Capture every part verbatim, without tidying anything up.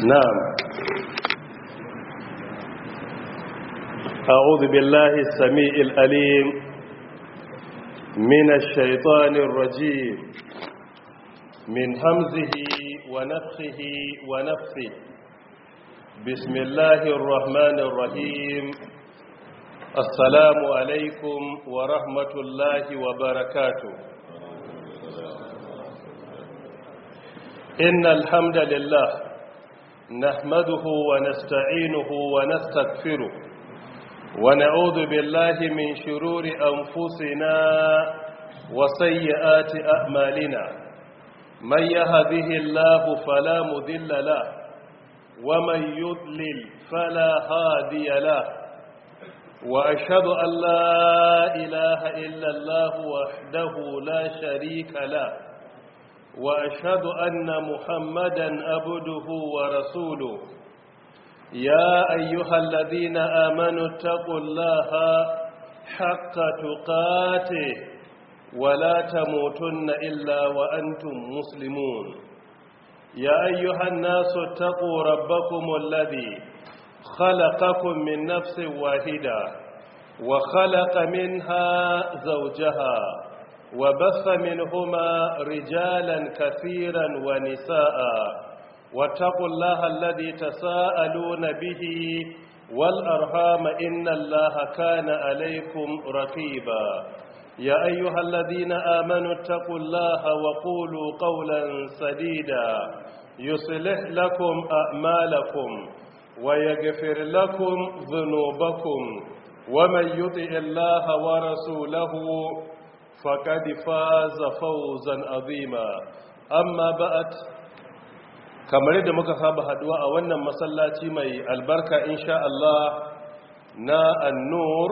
نعم. أعوذ بالله السميع الأليم من الشيطان الرجيم من همزه ونفخه ونفثه. بسم الله الرحمن الرحيم. السلام عليكم ورحمة الله وبركاته. إن الحمد لله نحمده ونستعينه ونستغفره ونعوذ بالله من شرور أنفسنا وسيئات أعمالنا. من يهده الله فلا مضل له ومن يضلل فلا هادي له. وأشهد أن لا إله إلا الله وحده لا شريك له. وأشهد أن محمدا عبده ورسوله. يا أيها الذين آمنوا اتقوا الله حق تقاته ولا تموتن إلا وأنتم مسلمون. يا أيها الناس اتقوا ربكم الذي خلقكم من نفس واحدة وخلق منها زوجها وبث منهما رجالا كثيرا ونساء. واتقوا الله الذي تساءلون به والأرحام إن الله كان عليكم رقيبا. يا أيها الذين آمنوا اتقوا الله وقولوا قولا سديدا يصلح لكم أعمالكم ويغفر لكم ذنوبكم ومن يطع الله ورسوله فقد فاز فوزا عظيما. أما بعد، kamar yadda muka saba haduwa a wannan masallaci mai albarka insha Allah na An-Nur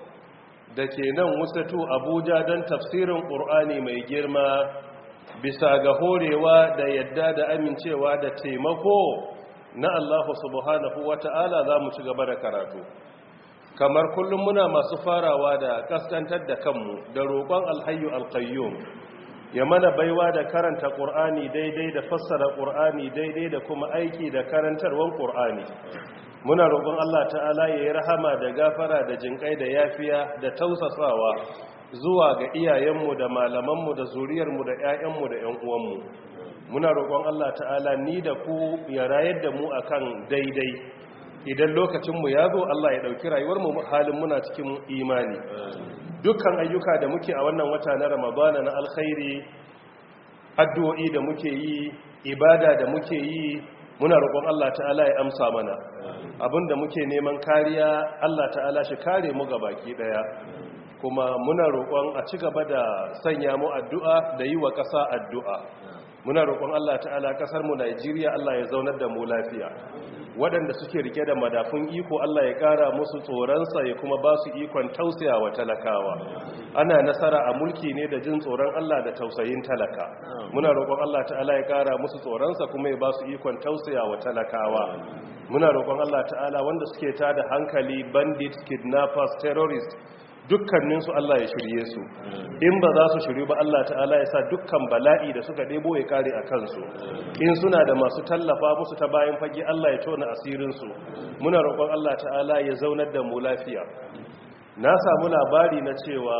da ke nan Wusatu Abuja don tafsirin Qur'ani mai girma bisa ga horewa da yadda da amincewa da taimako na Allah subhanahu wata'ala za mu ci gaba da karatu. Kamar kullum muna masu farawa da kaskantar da kanmu da roƙon Alhayyu Alqayyum ya mana baiwa da karanta ƙur'ani daidai da fassara ƙur'ani daidai da kuma aiki da karantarwar ƙur'ani. Muna roƙon Allah ta'ala ya yi rahama da gafara da jinƙai da yafiya da tausasawa zuwa ga iyayenmu da malamanmu da zuriyarmu da 'ya'yanmu da 'yan uwanmu. Muna roƙon Allah ta'ala ni da ku ya rayar da mu akan daidai. Idan lokacinmu ya zo Allah ya ɗauki rayuwarmu halin muna cikin imani. Dukkan ayyuka da muke a wannan wata na Ramadana na alkhairi, addu'o'i da muke yi, ibada da muke yi, muna roƙon Allah ta'ala ya amsa mana. Abinda muke neman kariya Allah ta'ala shi kare mu ga baki daya. Kuma muna roƙon a ci gaba da sanya mu addu'a da yi wa ƙasa addu'a. Muna roƙon Allah ta'ala ƙasar mu Najeriya Allah ya zaunar da mu lafiya. Waɗanda suke rike da madafun iko Allah ya ƙara musu tsoronsa ya kuma ba su ikon tausaya wa talakawa. Ana nasara a mulki ne da jin tsoron Allah da tausayin talaka. Muna roƙon Allah ta'ala ya ƙara musu tsoronsa kuma ya ba su ikon tausaya wa talakawa. Muna roƙon Allah ta'ala wanda suke tada hankali, bandits, kidnappers, terrorists, dukkaninsu Allah ya shirye su. In ba za su shirye ba Allah ta'ala ya sa dukkan bala'i da suka ɗebo ya kare a kansu. In suna da masu tallafa musu ta bayan fage Allah ya tona asirinsu. Muna roƙon Allah ta'ala ya zaunar da mu lafiya. Na samu labari na cewa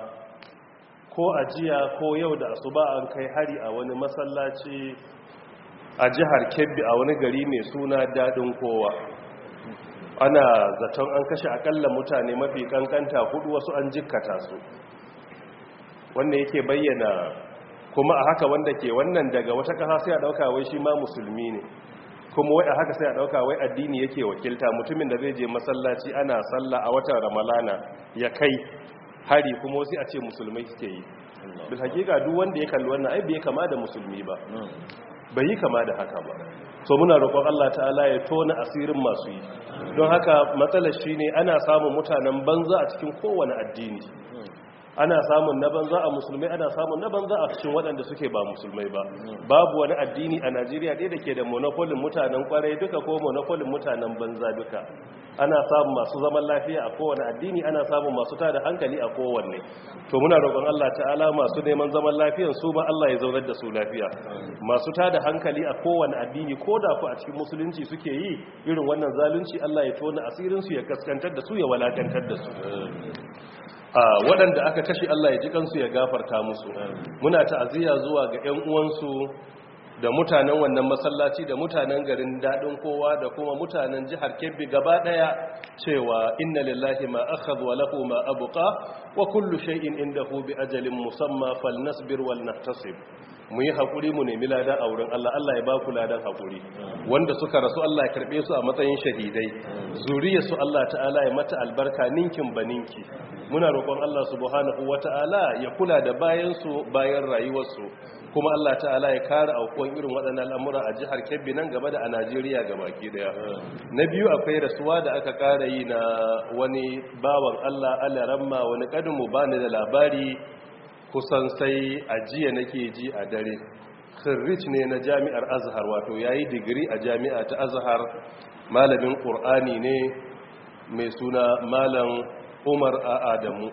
ko a jiya ko yau da asuba an kai hari a wani masallaci a jihar Kebbi a wani gari mai suna Daɗin Kowa. Ana zaton an kashe akalla mutane mafi kankanta hudu, wasu an jikkata su, wanda yake bayyana kuma a haka wanda ke wannan daga wata kasa sai a dauka wai shi ma musulmi ne, kuma wai a haka sai a dauka wai addini yake wakilta. Mutumin da zai je masallaci ana sallah a watan Ramalana ya kai hari kuma wasu a ce musulmai suke yi. bil hakika duk wanda ya kalli wannan ai bai kama da musulmi ba, bai yi kama da haka ba. So muna roƙon Allah ta'ala ya tona asirin masu yi. Don haka matsalar shi ne ana samun mutanen banza a cikin kowane addini. ana samun na banza a musulmai, ana samun na banza a cikin waɗanda suke ba musulmai ba. Babu wani addini a Najeriya ɗaya da ke da monopolin mutanen kwarai duka ko monopolin mutanen banza duka. Ana samun masu zaman lafiya a kowane addini, ana samun masu tada hankali a kowanne. To muna roƙon Allah ta'ala masu neman zaman lafiyan su ba Allah ya zaunar da su lafiya. Masu tada hankali a kowane addini ko da ku a cikin musulunci suke yi irin wannan zalunci, Allah ya tona asirin su ya kaskantar da su ya walakantar da su. Waɗanda aka kashe Allah ya ji kansu ya gafarta musu. Muna ta'aziyya zuwa ga ƴan uwansu da mutanen wannan masallaci da mutanen garin daɗin kowa da kuma mutanen jihar Kebbi gaba ɗaya cewa inna lillahi ma akhadha wa lahu ma abqa wa kullu shay'in indahu bi ajalin musamma falnasbir wal nahtasib. Mu yi haƙuri mu nemi ladan a wurin Allah, Allah ya ba ku ladan haƙuri. Wanda suka rasu Allah ya karɓe su a matsayin shahidai, zuriyarsu Allah ta'ala ya mata albarka ninkin baninki. Muna roƙon Allah subhanahu wata'ala ya kula da bayansu bayan rayuwarsu, kuma Allah ta'ala ya kare aukuwan irin waɗannan al'amura a jihar Kebbi nan gaba da a Najeriya gabaki daya. Na biyu akwai rasuwa da aka ƙara yi na wani bawan Allah alaramma wani kadinmu bani da labari kusan sai a jiya nake ji a dare. Khirrij ne na jami'ar Azhar, wato yayi digiri a jami'a ta Azhar, malamin Qur'ani ne mai suna Malam Umar a Adamu.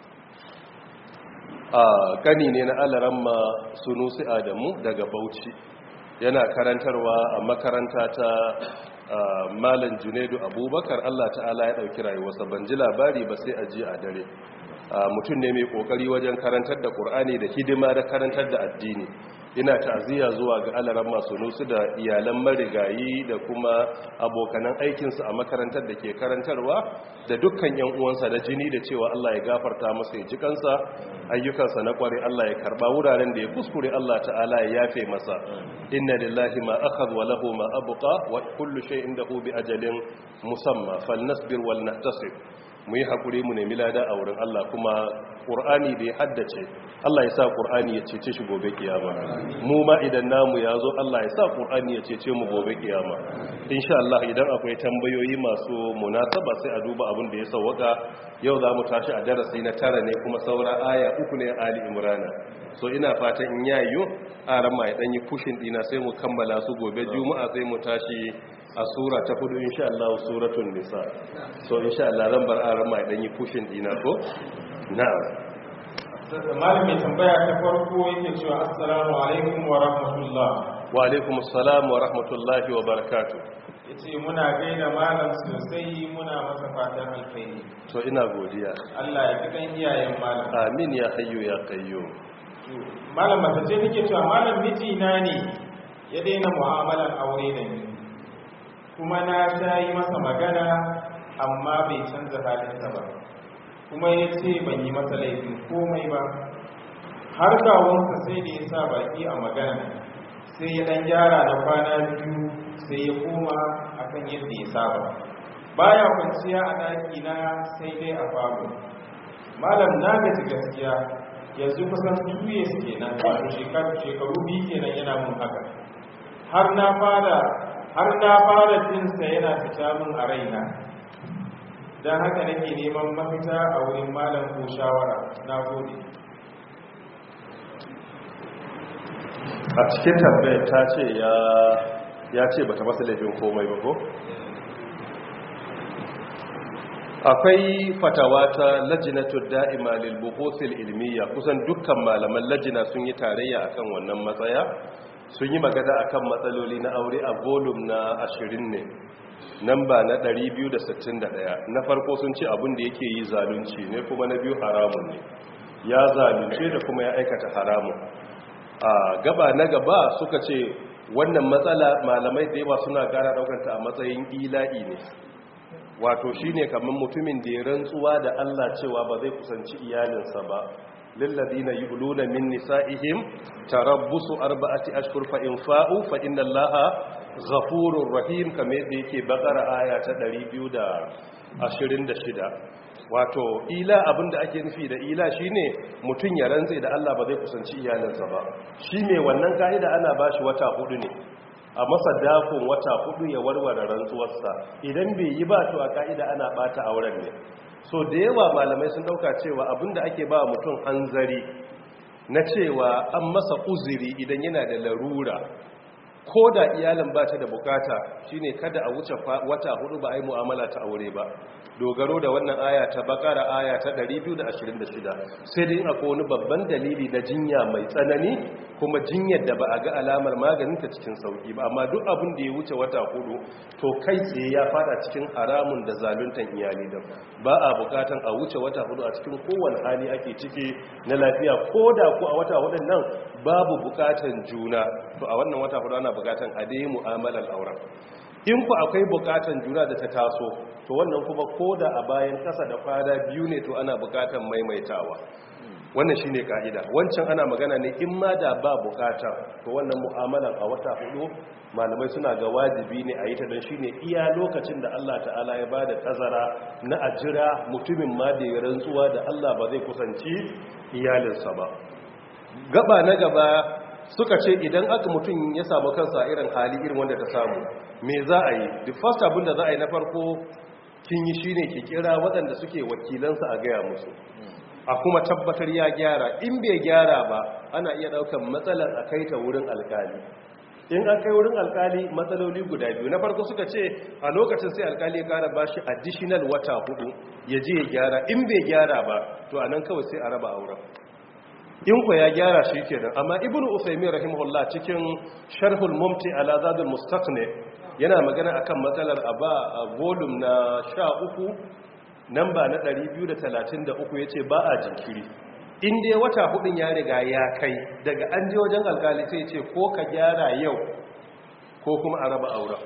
A kani ne na alaramma Sunusi Adamu daga Bauchi. Yana karantarwa a makaranta ta Malam Junaidu Abubakar. Allah ta'ala ya dauki rayuwarsa, ban ji labari ba sai a ji a dare. Mutum ne mai kokari wajen karantar da Qur'ani da hidima da karantar da addini. Ina ta'aziyya zuwa ga alaran masu nusu da iyalan marigayi da kuma abokanan aikinsa a makarantar da ke karantarwa da dukkan yan uwansa da jini da cewa Allah ya gafarta masa ya ji kansa, ayyukansa na kware Allah ya karba, wuraren da ya kuskure Allah ta'ala ya yafe masa. Inna lillahi ma akhadha wa lahu ma abqa wa kullu shay'in indahu bi ajalin musamma falnasbir wal nahtasib. Mu yi haƙuri mu nemi lada a wurin Allah, kuma ƙur'ani da ya haddace Allah ya sa ƙur'ani ya cece shi gobe kiyama. Mu ma idan namu ya zo Allah ya sa ƙur'ani ya cece mu gobe kiyama. Insha Allah idan akwai tambayoyi masu munasaba sai a duba abin da ya sauwaka. Yau za mu tashi a darasi na tara ne, kuma saura aya uku ne Ali Imrana. So ina fatan in yayo a rama ya ɗanyi kushin ɗina sai mu kammala su gobe Juma'a sai mu tashi a sura ta hudu insha Allah, suratul nisa. So insha Allah zan bar aran mai dan yi pushin dina ko na'am. Malam mai tambaya ta farko yake cewa assalamu alaikum wa rahmatullah. Wa alaikum assalam wa rahmatullahi wa barakatuh. Yace muna gaida malam sosai, muna masa fatan alkhairi. To ina godiya. Allah ya kidan iyayen malam. Amin ya hayyu ya qayyum. Malam mace ce take cewa malam miji na ne ya daina mu'amalan aure da ni, kuma na ta yi masa magana amma bai canza halinsa ba, kuma ya ce ban yi masa laifin komai ba. Har kawunsa sai da ya sa baki a magana, sai ya dan gyara na kwana biyu sai ya koma akan yadda ya saba. Baya kwanciya a ɗaki na sai dai a falo. Malam na gaji gaskiya, yanzu kusan two years kenan, wato shekaru biyu kenan yana mun haka. Har na fara har na fara jinsa yana fita min a raina, don haka nake neman mafita a wurin malam ko shawara. Na gode. A cikin tambayar ta ce ya ce bata masa laifin komai ba ko? Akwai fatawa ta lajinatu da'ima lil buhuthil ilmiya, kusan dukkan malaman lajina sun yi tarayya akan wannan matsaya. Sun yi magana akan matsaloli na aure a volume na ashirin ne, namba na ɗari biyu da sittin da ɗaya. Na farko sun ce abin da yake yi zalunci ne, kuma na biyu haramun ne, ya zalunce da kuma ya aikata haramun. A gaba na gaba suka ce wannan matsala malamai da yawa suna gara daukanta a matsayin ila'i ne, wato shine kamar mutumin da ya rantsuwa da Allah cewa ba zai kusanci iyalinsa ba. للذين يؤلون من نسائهم تربص أربعة أشهر فإن فاءوا فإن الله غفور رحيم كما يديك بقرة آية ɗari biyu da ashirin da shida. Wato ila abinda ake nufi da ila shine mutum ya rantse da Allah ba zai kusanci iyalinsa ba. Shi ne wannan ka'ida ana bashi wata hudu ne. a masa dakon wata hudu ya warware rantsuwarsa idan bai yi ba to a ka'ida ana bata auren ne. So da yawa malamai sun dauka cewa abinda ake ba mutum hanzari na cewa an masa uzuri idan yana da larura ko da iyalin ba ta da bukata shine kada a wuce wata hudu ba a yi mu'amala ta aure ba, dogaro da wannan aya ta bakara aya ta ɗari biyu da ashirin da shida. Sai dai akwai wani babban dalili na jinya mai tsanani kuma jinyar da ba a ga alamar maganin ta cikin sauki ba, amma duk abin da ya wuce wata hudu to kai tsaye ya fada cikin haramun da zaluntan iyali da ba a bukatan a wuce wata hudu a cikin kowane hali ake ciki na lafiya, ko da ku a wata hudun nan babu bukatan juna to a wannan wata hudu ana bukatan a dai mu'amalar auren. In ku akwai bukatan juna da ta taso to wannan kuma koda a bayan kasa da fada biyu ne to ana bukatan maimaitawa, wannan shine ka'ida. Wancan ana magana ne in ma da ba bukata to wannan mu'amalar a wata hudu malamai suna ga wajibi ne a yi ta don shine iya lokacin da Allah ta'ala ya bada tazara na ajira mutumin ma da ya rantsuwa da Allah ba zai kusanci iyalinsa ba. Gaba na gaba suka ce idan aka mutum ya samu kansa irin hali irin wanda ta samu me za a yi? The first abin da za a yi na farko kin yi shine ki kira waɗanda suke wakilansa a gaya musu a kuma tabbatar ya gyara. In bai gyara ba ana iya ɗaukan matsalar a kai ta wurin alkali. In an kai wurin alkali matsaloli guda biyu, na farko suka ce a lokacin sai alkali ya kara bashi additional wata hudu ya je ya gyara. In bai gyara ba to anan kawai sai a raba auren. In ku ya gyara shi kenan. Amma ibnu usaymin rahimahullah cikin sharhul mumti ala zadul mustaqni yana magana akan matsalar aba volume na sha uku namba na ɗari biyu da talatin da uku yace ba a jinkiri. In dai wata hudun ya riga ya kai daga an je wajen alkali sai yace ko ka gyara yau ko kuma a raba auren.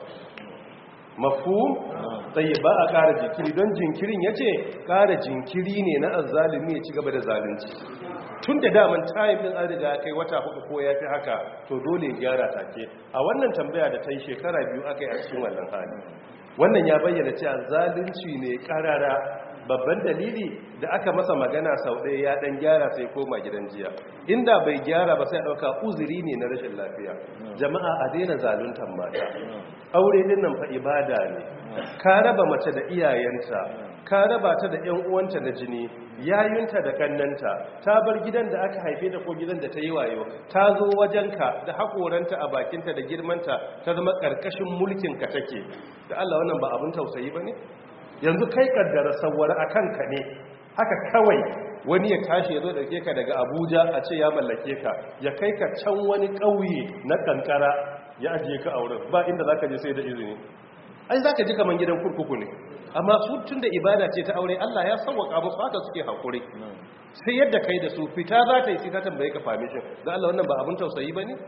Mafhum? Sai ba a ƙara jinkiri don jinkirin yace ƙara jinkiri ne na azzalimi ya ci gaba da zalunci. Tun da daman time din an riga kai wata hudu ko ya fi haka to dole ya gyara take. A wannan tambaya da ta yi shekara biyu aka yi a cikin wannan hali, wannan ya bayyana cewa zalunci ne karara. Babban dalili da aka masa magana sau ɗaya ya ɗan gyara sai koma gidan jiya, inda bai gyara ba sai ɗauka uzuri ne na rashin lafiya. Jama'a a daina zaluntan mata. Aure din nan fa ibada ne. Ka raba mace da iyayenta, ka raba ta da ƴan uwanta na jini, yayunta da kannanta, ta bar gidan da aka haife ta ko gidan da ta yi wayo, ta zo wajenka da hakoranta a bakinta da girmanta ta zama karkashin mulkin ka take. Da Allah wannan ba abin tausayi bane? Yanzu kai kaddara sawwara akan ka ne haka kawai wani ya tashi ya zo dauke ka daga Abuja a ce ya mallake ka, ya kai ka can wani kauye na kankara ya ajiye ka a wurin, ba inda zaka je sai da izini. Ai zaka ji kaman gidan kurkuku ne. Amma su tun da ibada ce ta aure Allah ya sauwaka musu haka suke hakuri. Sai yadda kai da su fita za ta yi sai ta tambaye ka permission. Dan Allah wannan ba abun tausayi bane?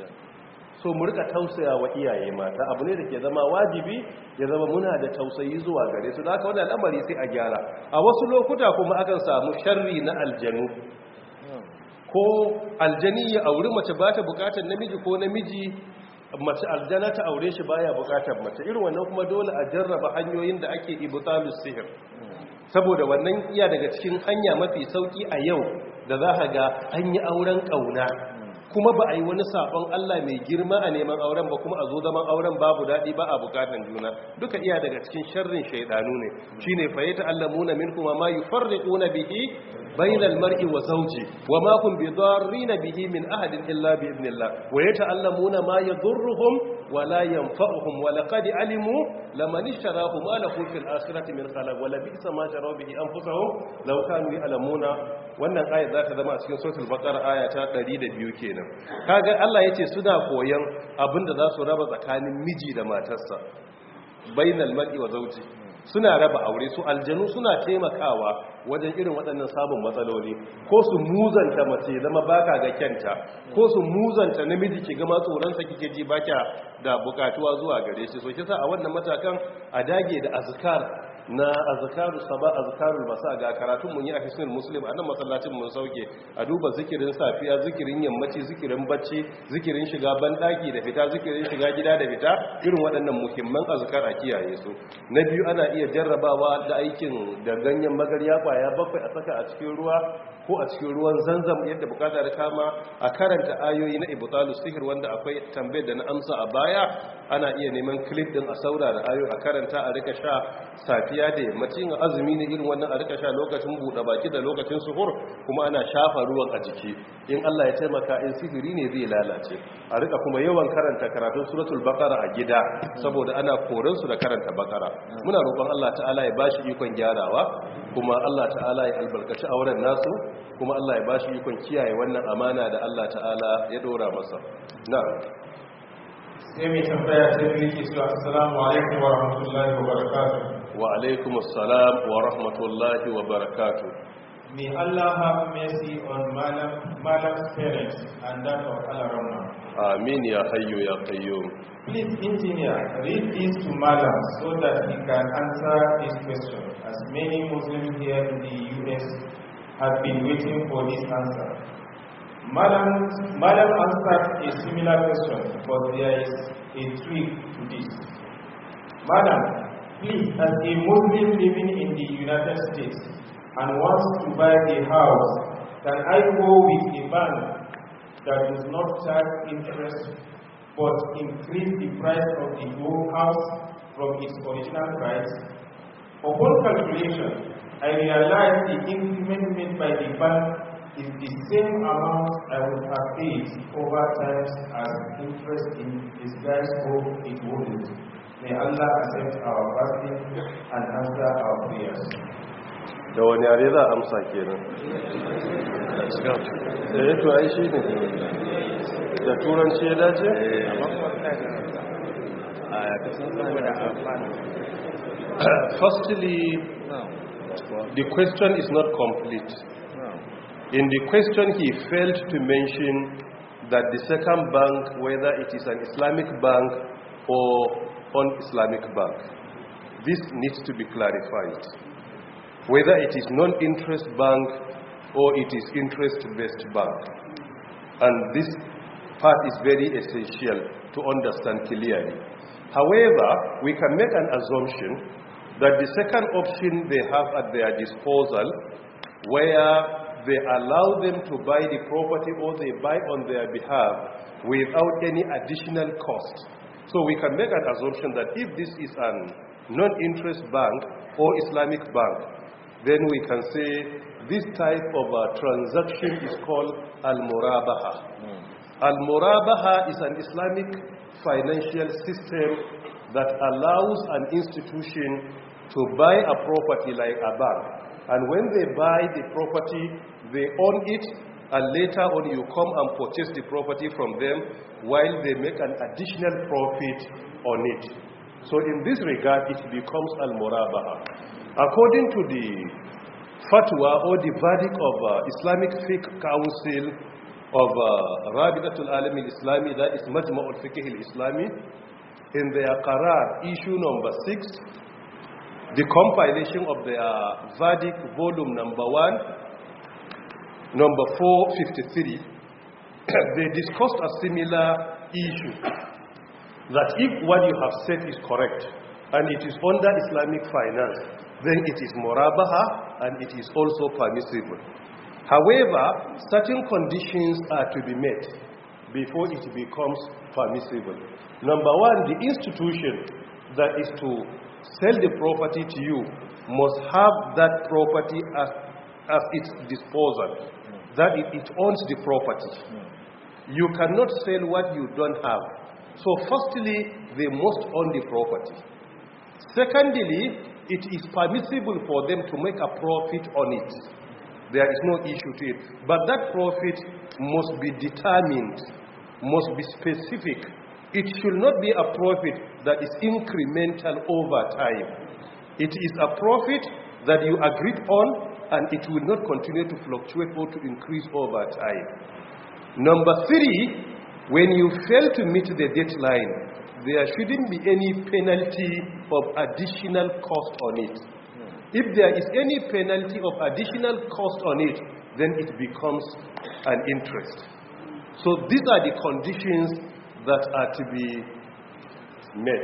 So mu rika tausaya wa iyaye mata, abu ne da ke zama wajibi ya zama muna da tausayi zuwa gare su. Da haka wannan al'amari sai a gyara. A wasu lokuta kuma akan samu sharri na aljanu. Ko aljani ya auri mace ba ta bukatar namiji, ko namiji mace aljana ta aure shi baya bukatar mace. Irin wannan kuma dole a jarraba hanyoyin da ake ibtalus sihir, saboda wannan iya daga cikin hanya mafi sauki a yau da za ka ga an yi auren kauna kuma ba a yi wani sabon Allah mai girma a neman auren ba, kuma a zo zaman auren babu daɗi ba a bukatan juna. Duka iya daga cikin sharrin shaidanu ne. Shine fa yata'allamuna minkum ma yufarriquna bihi bainal mar'i wa zawji wa ma hum bidarrina bihi min ahadin illa bi idnillah wa yata'allamuna ma yadurruhum wa la yanfa'uhum wa laqad alimu laman ishtarahu ma lahu fil akhirati min khalaq wa la bi'sa ma sharaw bihi anfusahum law kanu ya'lamuna. Wannan ayat za ta zama a cikin suratul baqara aya ta ɗari da biyu kenan. Kaga Allah yace suna koyan abinda za su raba tsakanin miji da matarsa, bainal mar'i wa zawji. Suna raba aure, su aljanu suna taimakawa wajen irin waɗannan samun matsaloli, ko su muzanta mace zama baka ga kyanta, ko su muzanta namiji ki gama tsoronsa kike ji baka da bukatuwa zuwa gare shi. So kisa a wannan matakan a dage da azkar na azkaru saba azkarul masa, ga karatun mun yi a hisnul muslim a nan masallacin mun sauke, a duba zikirin safiya, zikirin yammaci, zikirin bacci, zikirin shiga bandaki da fita, zikirin shiga gida da fita. Irin waɗannan muhimman azkar a kiyaye su. Na biyu ana iya jarrabawa da aikin da ganyen magarya kwaya bakwai a saka a cikin ruwa ko a cikin ruwan zanzam yadda bukata da kama a karanta ayoyi na ibtalu sihir wanda akwai tambayar da na amsa a baya ana iya neman clip din a saura da ayoyi a karanta a rika sha safiya da yammacin azumi ne irin wannan a rika sha lokacin buɗe baki da lokacin suhur kuma ana shafa ruwan a jiki in Allah ya taimaka in sihiri ne zai lalace a rika kuma yawan karanta karatun suratul baqara a gida saboda ana koran su da karanta baqara muna roƙon Allah ta'ala ya bashi ikon gyarawa kuma Allah ta'ala ya albarkaci auren nasu kuma Allah ya bashi ikon kiyaye wannan amana da Allah ta'ala ya dora masa na'am sai mai tambaya ta biyu ke cewa assalamu alaikum wa rahmatullahi wa barakatuh wa alaikum assalam wa rahmatullahi wa barakatuh. May Allah have mercy on Malam, Malam's parents and that of Alarama. Amin ya hayyu ya qayyum. Please, engineer, read this to Malam so that he can answer this question, as many Muslims here in the U S have been waiting for this answer. Malam, Malam answered a similar question, but there is a trick to this. Madam, please, as a Muslim living in the United States and wants to buy a house, can I go with a bank that does not charge interest but increase the price of the whole house from its original price? Upon calculation, I realized the increment made by the bank is the same amount I would have paid over times as interest in disguise or it wouldn't. May Allah accept our fasting and answer our prayers. Da wani yare za a amsa kenan? Da ya to ai shi ne da turanci ya dace? Firstly, the question is not complete. In the question he failed to mention that the second bank, whether it is an Islamic bank or un-Islamic bank. This needs to be clarified. Whether it is non-interest bank or it is interest-based bank. And this part is very essential to understand clearly. However, we can make an assumption that the second option they have at their disposal, where they allow them to buy the property or they buy on their behalf without any additional cost. So we can make an assumption that if this is a non-interest bank or Islamic bank, then we can say this type of uh, transaction is called Al-Murabaha. Mm. Al-Murabaha is an Islamic financial system that allows an institution to buy a property like a bank. And when they buy the property, they own it, and later on you come and purchase the property from them while they make an additional profit on it. So in this regard, it becomes Al-Murabaha. According to the fatwa or the verdict of uh, Islamic Fiqh Council of uh, Rabidatul Alam al-Islami, that is Majma' al-Fiqh al-Islami, in their Qarar, issue number six, the compilation of their verdict, volume number one, number four fifty-three, they discussed a similar issue, that if what you have said is correct, and it is under Islamic finance, then it is Murabaha, and it is also permissible. However, certain conditions are to be met before it becomes permissible. Number one, the institution that is to sell the property to you must have that property as, as its disposal, that it, it owns the property. You cannot sell what you don't have. So firstly, they must own the property. Secondly, it is permissible for them to make a profit on it. There is no issue to it. But that profit must be determined, must be specific. It should not be a profit that is incremental over time. It is a profit that you agreed on, and it will not continue to fluctuate or to increase over time. Number three, when you fail to meet the deadline, there shouldn't be any penalty of additional cost on it. If there is any penalty of additional cost on it, then it becomes an interest. So these are the conditions that are to be met.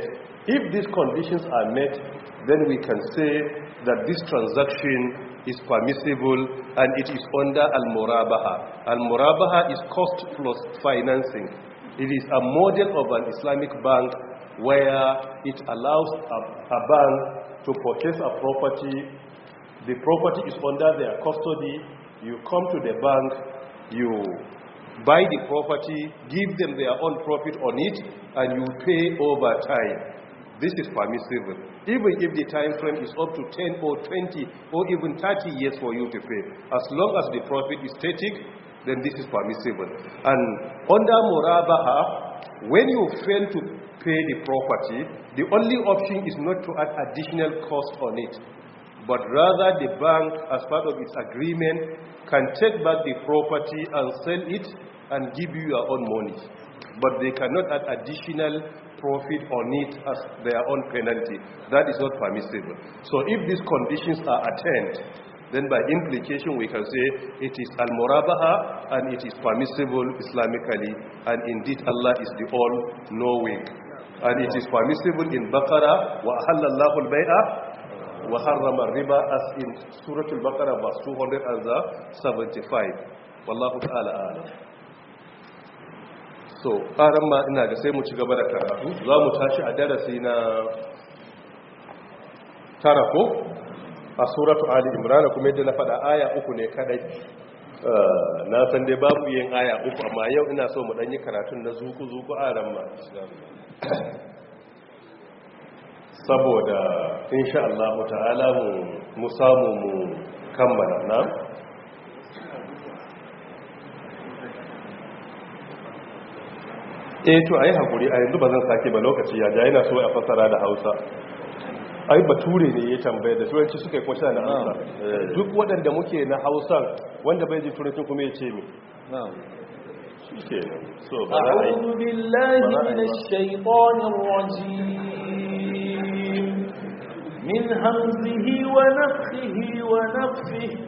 If these conditions are met, then we can say that this transaction is permissible and it is under al-murabaha. Al-murabaha is cost plus financing. It is a model of an Islamic bank where it allows a, a bank to purchase a property. The property is under their custody. You come to the bank, you buy the property, give them their own profit on it, and you pay over time. This is permissible. Even if the time frame is up to ten or twenty or even thirty years for you to pay. As long as the profit is static, then this is permissible. And under murabaha, when you fail to pay the property, the only option is not to add additional cost on it, but rather the bank, as part of its agreement, can take back the property and sell it and give you your own money. But they cannot add additional profit on it as their own penalty. That is not permissible. So if these conditions are attained, then by implication we can say it is al-murabaha and it is permissible Islamically, and indeed Allah is the all-knowing. And it is permissible in Baqarah, wa ahallallahu al-bay'a wa harrama al-riba, as in Surah Al-Baqarah verse two hundred seventy-five. Wallahu ta'ala a'lam. So, ƙaran ma ina ga sai mu ci gaba da karatu, za mu tashi a darasi na tara ko a suratu Ali Imran, kuma yadda na faɗa aya uku ne kadai. Na san dai babu yin aya uku, amma yau ina so mu ɗanyi karatun na zuku-zuku ƙaran ma. Saboda, insha Allah ta'ala mu samu mu kammala na. eh to ayi hakuri a yanzu ba zan sake ba, lokaci ya ja, yana so a fassara da Hausa. Ai bature ne ya tambaye da turanci suka yi kuma na Hausa. Duk waɗanda muke na Hausa wanda bai ji turanci kuma ya ce mi na'am shikenan. So ba za a yi. A'udhu billahi minash shaitanir rajim min hamzihi wa nafthihi wa nafthihi.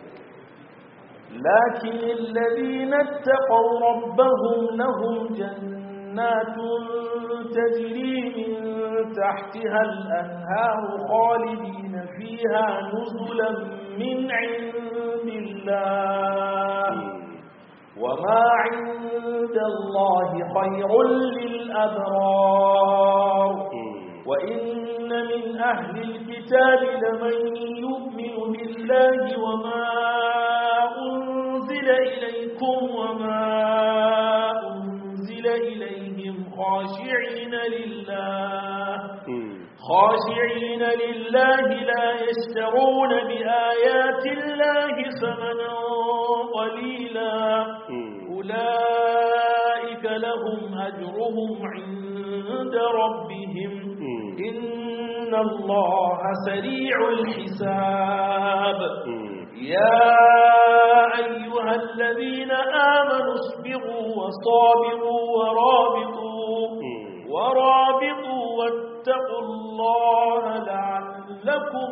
لكن الذين اتقوا ربهم لهم جنات تجري من تحتها الأنهار خالدين فيها نزلا من عند الله وما عند الله خير للأبرار وإن من أهل الكتاب لمن يؤمن بالله وما أنزل إليكم وما أنزل إليهم خاشعين لله خاشعين لله لا يشترون بآيات الله ثمنا قليلا أولئك لهم أجرهم عند ربهم إن الله سريع الحساب يا أيها الذين آمنوا اصبروا وصابروا ورابطوا ورابطوا واتقوا الله لعلكم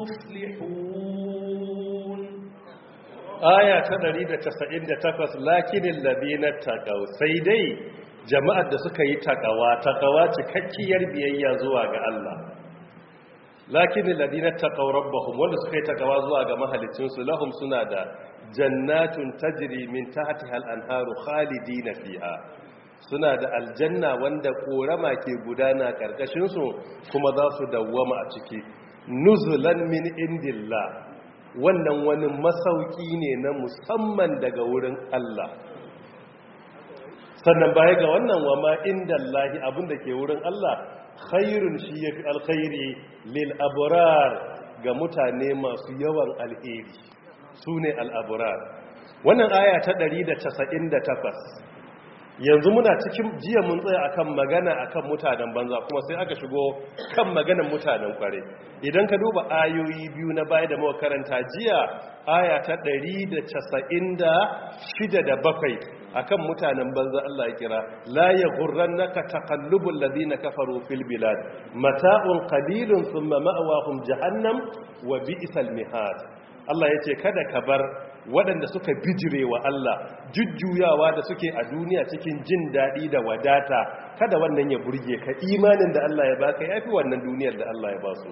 تفلحون. آية تدريد تسعين تقص لكن الذين اتقوا سيدي jama'ar da suka yi takawa takawa cikakkiyar biyayya zuwa ga Allah. Lakin alladhina taqaw rabbahum, wanda suka yi takawa zuwa ga mahalicin su, lahum suna da jannatun tajri min tahtiha al-anharu khalidina fiha. Suna da aljanna wanda korama ke gudana karkashin su kuma za su dawwama a ciki. Nuzulan min indillah. Wannan wani masauki ne na musamman daga wurin Allah. Sannan baya ga wannan wa ma indallahi, abinda ke wurin Allah khairun shi yafi alkhairi lil abrar, ga mutane masu yawan alheri, sune al abrar. Wannan aya ta ɗari da casa'in da takwas, yanzu muna cikin jiya mun tsaya akan magana akan mutanen banza, kuma sai aka shigo kan maganan mutanen kware. Idan ka duba ayoyi biyu na baya da muka karanta jiya, aya ta ɗari da casa'in da shida da bakwai akan mutanen banza Allah ya kira la yaghurrannaka taqallubul ladina kafaru fil bilad mata'un qalilun thumma ma'wahum jahannam wa bi'sal mihad. Allah yace kada ka bar waɗanda suka bijire wa Allah jujjuyawa da suke a duniya cikin jin daɗi da wadata kada wannan ya burge ka imanin da Allah ya baka yafi wannan duniyar da Allah ya ba su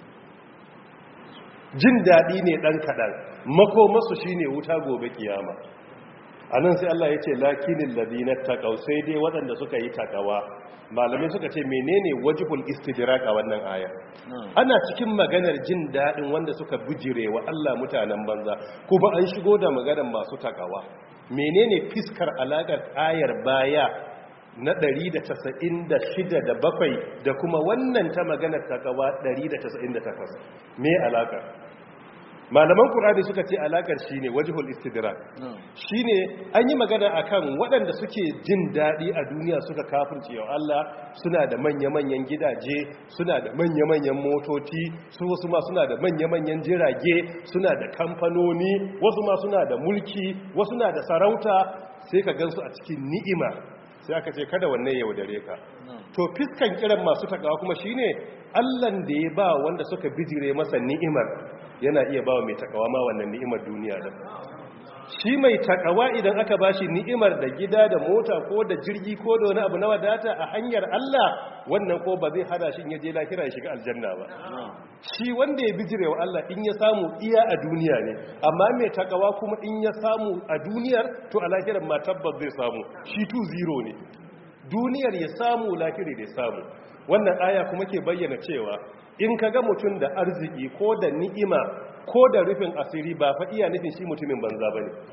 jin daɗi ne ɗan kaɗan makomasu shine wuta gobe kiyama a nan sai Allah ya ce lakinin ladina taqaw sai dai waɗanda suka yi takawa malamai suka ce menene wajibul istidrak a wannan aya ana cikin maganar jin daɗin wanda suka bijire wa Allah mutanen banza kuma an shigo da maganar masu takawa menene fiskar alakar ayar baya na ɗari da casa'in da shida da bakwai da kuma wannan ta maganar takawa ɗari da casa'in da takwas me alaka malaman Qur'ani suka ce alakar shine wajhul istidrak shine an yi magana akan waɗanda suke jin daɗi a duniya suka kafirce wa Allah suna da manya-manyan gidaje suna da manya-manyan motoci su wasu ma suna da manya-manyan jirage suna da kamfanoni wasu ma suna da mulki wasu na da sarauta sai ka gansu a cikin ni'ima sai aka ce kada wannan ya yaudare ka to fiskan kiran masu takawa kuma shine Allahn da ya ba wanda suka bijire masa ni'imar yana iya ba mai takawa ma wannan ni'imar duniya da shi mai takawa idan aka bashi ni'imar da gida da mota ko da jirgi ko da wani abu na wadata a hanyar Allah wannan ko ba zai hada shi in ya je lahira ya shiga aljanna ba shi wanda ya bijire wa Allah in ya samu iya a duniya ne amma mai takawa kuma in ya samu a duniyar to a lahirar ma tabbas zai samu shi two zero ne duniyar ya samu lahiri da ya samu wannan aya kuma ke bayyana cewa in ka ga mutum da arziki ko da ni'ima ko da rufin asiri ba fa iya nufin shi mutumin banza ba ne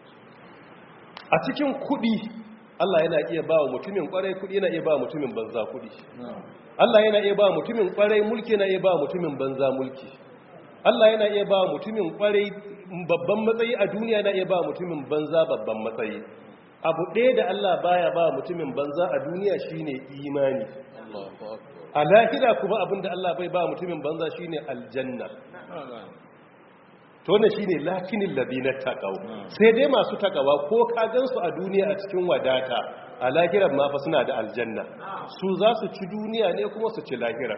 a cikin kudi Allah yana iya ba wa mutumin kwarai kudi yana iya ba mutumin banza kudi Allah yana iya ba mutumin kwarai mulki yana iya ba mutumin banza mulki Allah yana iya ba mutumin kwarai babban matsayi a duniya yana iya ba mutumin banza babban matsayi abu ɗaya da Allah baya ba mutumin banza a duniya shine imani a lahira kuma abinda Allah bai ba mutumin banza shine aljanna to ne shine lakinin ladina taqaw sai dai masu takawa ko ka gansu a duniya a cikin wadata a lahirar ma fa suna da aljanna su za su ci duniya ne kuma su ci lahira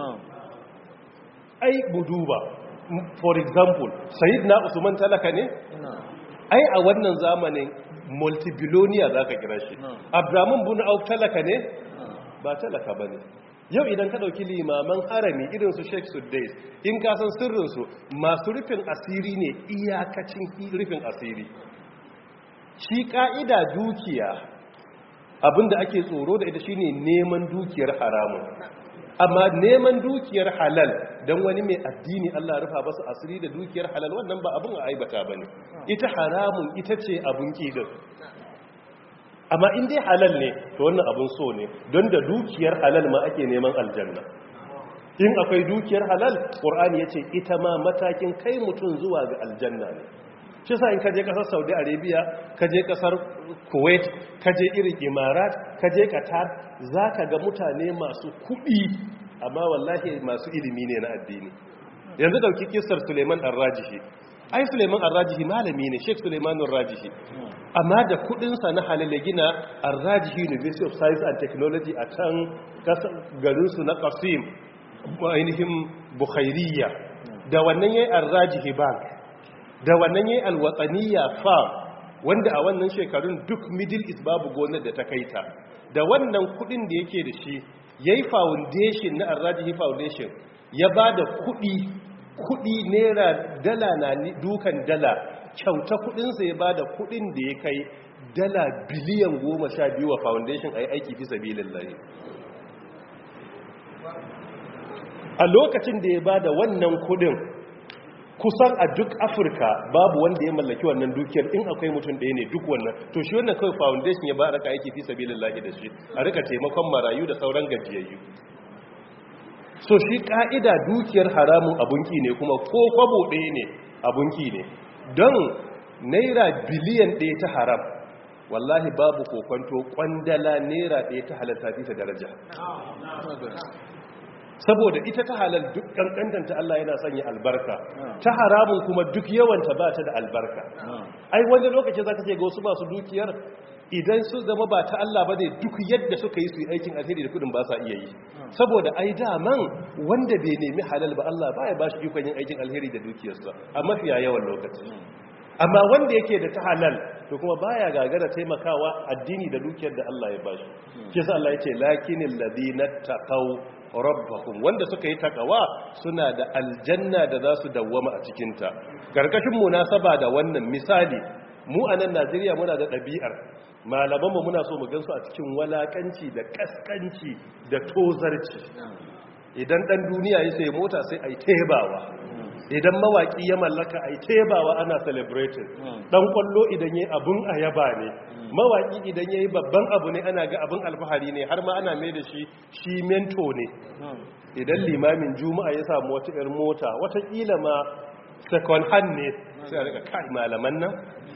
ai buduba for example sayyidina usman talaka ne ai a wannan zamanin multibillionaire zaka kira shi abdurrahman bin auf talaka ne ba talaka bane yau idan ka dauki limaman harami irin su Sheikh Suddais in ka san sirrin su masu rufin asiri ne iyakacin rufin asiri shi ka'ida dukiya abinda ake tsoro da ita shine neman dukiyar haramun amma neman dukiyar halal don wani mai addini Allah rufa basu asiri da dukiyar halal wannan ba abin a aibata bane ita haramun ita ce abun kidin amma in dai halal ne to wannan abun so ne don da dukiyar halal ma ake neman aljanna in akwai dukiyar halal qur'ani yace ita ma matakin kai mutun zuwa ga aljanna ne shi sa in kaje kasar Saudi Arabia kaje kasar Kuwait kaje irin Imarat kaje Qatar zaka ga mutane masu kudi amma wallahi masu ilimi ne na addini yanzu dauki kissar Suleiman Ar-Rajihi ai Suleiman Ar-Rajihi malami ne Sheikh Suleiman Ar-Rajihi amma da kudinsa na halale gina Ar-Rajihi University of Science and Technology a can garinsu na Qasim ainihin Bukhairiyya da wannan yayi Ar-Rajihi Bank da wannan yayi Al-Wataniya Farm wanda a wannan shekarun duk Middle East babu gonar da ta kaita da wannan kudin da yake da shi yayi foundation na Ar-Rajihi Foundation ya bada kudi kudi naira dala na dukan dala kyauta kudinsa ya bada kudin da ya kai dala biliyan goma sha biyu wa foundation a yi aiki fi sabilillahi a lokacin da ya bada wannan kudin kusan a duk afirka babu wanda ya mallaki wannan dukiyar in akwai mutum ɗaya ne duk wannan to shi wannan kawai foundation ya ba raka aiki fi sabilillahi da shi a rika taimakon marayu da sauran gajiyayyu so shi ka'ida dukiyar haramun abunki ne kuma ko kwabo ɗaya ne abunki ne don naira biliyan ɗaya ta haram wallahi babu kokonto kwandala naira ɗaya ta halarta fi ta daraja saboda ita ta halal duk kankantanta Allah yana sanya albarka ta haramun kuma duk yawanta ba ta da albarka ai wani lokaci za ka ce ga wasu masu dukiyar idan su zama ba ta Allah ba ne duk yadda suka yi su yi aikin alheri da kudin ba sa iya yi saboda ai daman wanda bai nemi halal ba Allah ba ya ba shi ikon yin aikin alheri da dukiyarsa a mafiya yawan lokaci amma wanda yake da ta halal to kuma baya gagara taimakawa addini da dukiyar da Allah ya bashi kisa Allah ya ce lakinil ladina taqaw rabbahum wanda suka yi takawa suna da aljanna da za su dawwama a cikin ta karkashin munasaba da wannan misali mu a nan Najeriya muna da ɗabi'ar malamanmu muna so mu gansu a cikin walakanci da kaskanci da tozarci idan dan duniya ya sai mota sai ai tebawa idan mawaki ya mallaka ai tebawa ana celebrating dan kwallo idan yayi abun ayaba ne mawaki idan yayi babban abu ne ana ga abun alfahari ne har ma ana mai da shi shi mento ne idan limamin juma'a ya samu wata yar mota wata kila ma second hand ne sai a rika kai malaman nan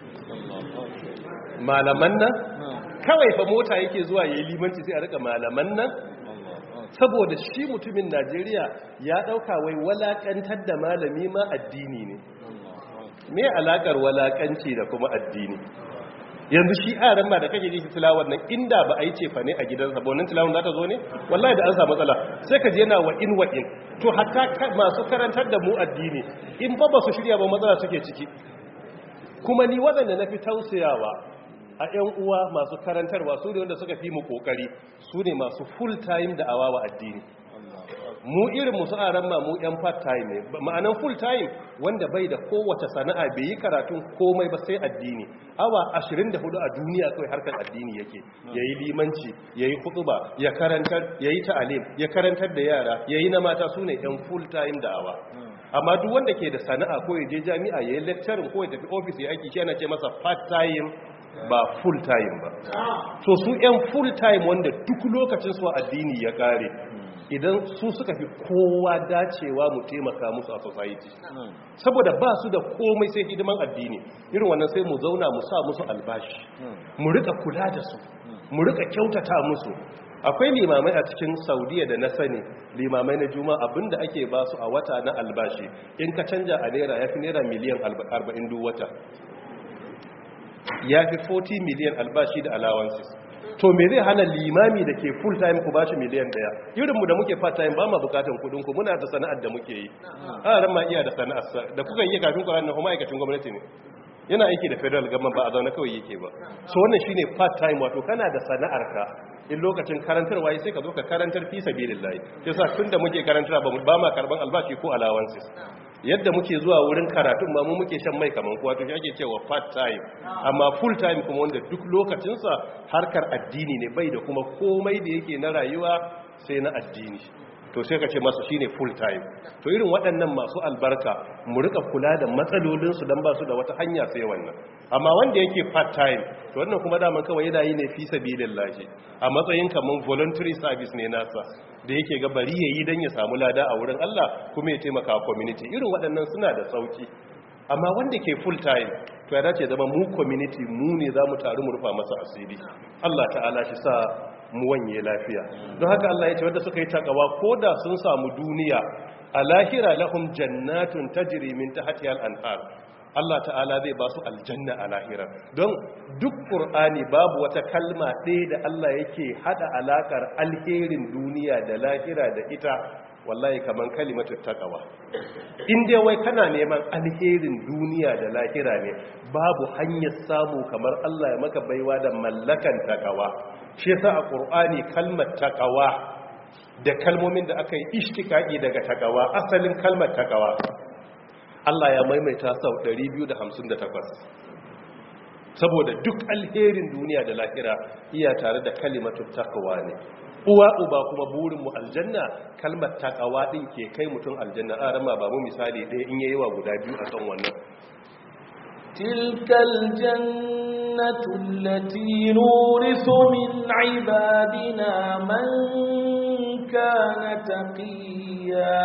malaman nan kawai fa mota yake zuwa yayi limanci sai a rika malaman nan saboda shi mutumin Najeriya ya dauka wai walakantar da malami ma addini ne me alakar walakanci da kuma addini yanzu shi aran ma da kake ji tilawar nan inda ba a yi cefa ne a gidansa ba wannan tilawar za ta zo ne wallahi da an samu matsala sai ka je yana wa in wa in to hatta masu karantar da mu addini in ba ba su shirya ba matsala suke ciki kuma ni waɗanda na fi tausayawa a 'yan uwa masu karantarwa su ne wanda suka fi mu kokari su ne masu full time da awawa addini mu irin musu aran ma mu 'yan part time ne ma'anan full time wanda bai da kowace sana'a bai yi karatun komai ba sai addini awa ashirin da hudu a duniya kawai harkar addini yake yayi limanci yayi khutba ya karantar yayi ta'alim ya karantar da yara yayi na mata su ne 'yan full time da awa amma duk wanda ke da sana'a ko ya je jami'a yayi lecturing ko ya tafi office ya aiki shi ana ce masa part time ba full time ba so su yan full time wanda duk lokacin su addini ya kare idan su suka fi kowa dacewa mu taimaka musu a society saboda ba su da komai sai hidiman addini irin wannan sai mu zauna mu sa musu albashi mu rika kula da su mu rika kyautata musu akwai limamai a cikin Saudiya da na sani limamai na juma abinda ake ba su a wata na albashi in ka canja a naira yafi naira miliyan arba'in duk wata ya fi forty miliyan albashi da allowances to me zai hana limami da ke full time ku bashi miliyan daya irinmu da muke part time ba ma bukatan kudin ku muna da sana'ar da muke yi a ran ma iya da sana'ar da kuka yi kafin Qur'ani kuma aikacin gwamnati ne yana aiki da federal government ba a zaune kawai yake ba so wannan shine part time wato kana da sana'ar ka in lokacin karantarwa sai ka zo ka karantar fi sabilillah yasa tunda muke karantarwa ba ma karban albashi ko allowances yadda muke zuwa wurin karatun ma mu muke shan mai kaman kuwa to shi ake cewa part time amma full time kuma wanda duk lokacinsa harkar addini ne bai da kuma komai da yake na rayuwa sai na addini to sai ka ce masa shine full time to irin waɗannan masu albarka mu rika kula da matsalolin su dan ba su da wata hanya sai wannan amma wanda yake part time to wannan kuma daman kawai yana yi ne fi sabilillah a matsayin kaman voluntary service ne nasa da yake ga bari yayi dan ya samu lada a wurin Allah kuma ya taimaka wa community irin waɗannan suna da sauki amma wanda ke full time to ya dace zama mu community mu ne zamu taru mu rufa masa asiri Allah ta'ala shi sa mu wanye lafiya don haka Allah ya ce wanda suka yi takawa koda sun samu duniya a lahira lahum jannatun tajri min tahtiha al-anhar Allah ta'ala zai ba su aljanna a lahira don duk qur'ani babu wata kalma ɗaya da Allah yake hada alakar alherin duniya da lahira da ita wallahi kaman kalimatu taqwa in dai wai kana neman alherin duniya da lahira ne babu hanyar samu kamar Allah ya maka baiwa da mallakan taqwa shi yasa a qur'ani kalmar taqwa da kalmomin da aka yi ishtikaki daga taqwa asalin kalmar taqwa Allah ya maimaita sau ɗari biyu da hamsin da takwas saboda duk alherin duniya da lahira iya tare da kalimatu taqwa ne uwa uba kuma burin mu aljanna kalmar taqwa din ke kai mutum aljanna a rama ba mu misali ɗaya in yayi wa guda biyu a kan wannan tilkal jannatu allati nurisu min ibadina man kana taqiya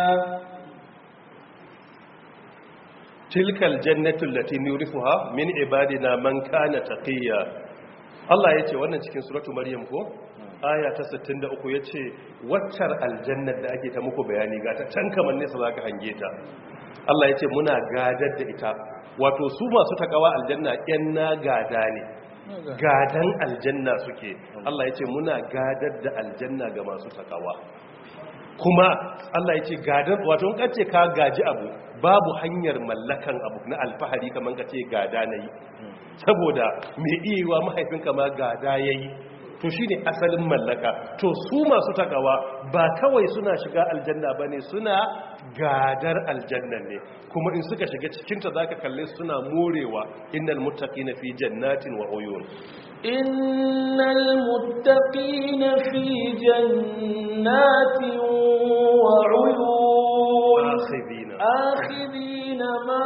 tilkal jannatu allati nurifuha min ibadina man kana taqiya Allah yace wannan cikin suratu maryam ko aya ta sittin da uku yace waccar aljannar da ake ta muku bayani ga ta can kaman ne sa zaka hange ta Allah yace muna gadar da ita wato su masu takawa aljanna yan na gada ne gadan aljanna suke Allah yace muna gadar da aljanna ga masu takawa kuma Allah ya ce gadar wato in kace ka gaji abu babu hanyar mallakan abu na alfahari kaman kace gada nayi saboda me iyawa mahaifinka ma gada yayi to shine asalin mallaka to su masu takawa ba kawai suna shiga aljanna bane suna gadar aljanna ne kuma in suka shiga cikin ta zaka kalle suna morewa innal muttaqina fi jannatin wa uyun innal muttaqina fi jannatin wa uyun akhidina akhidina ma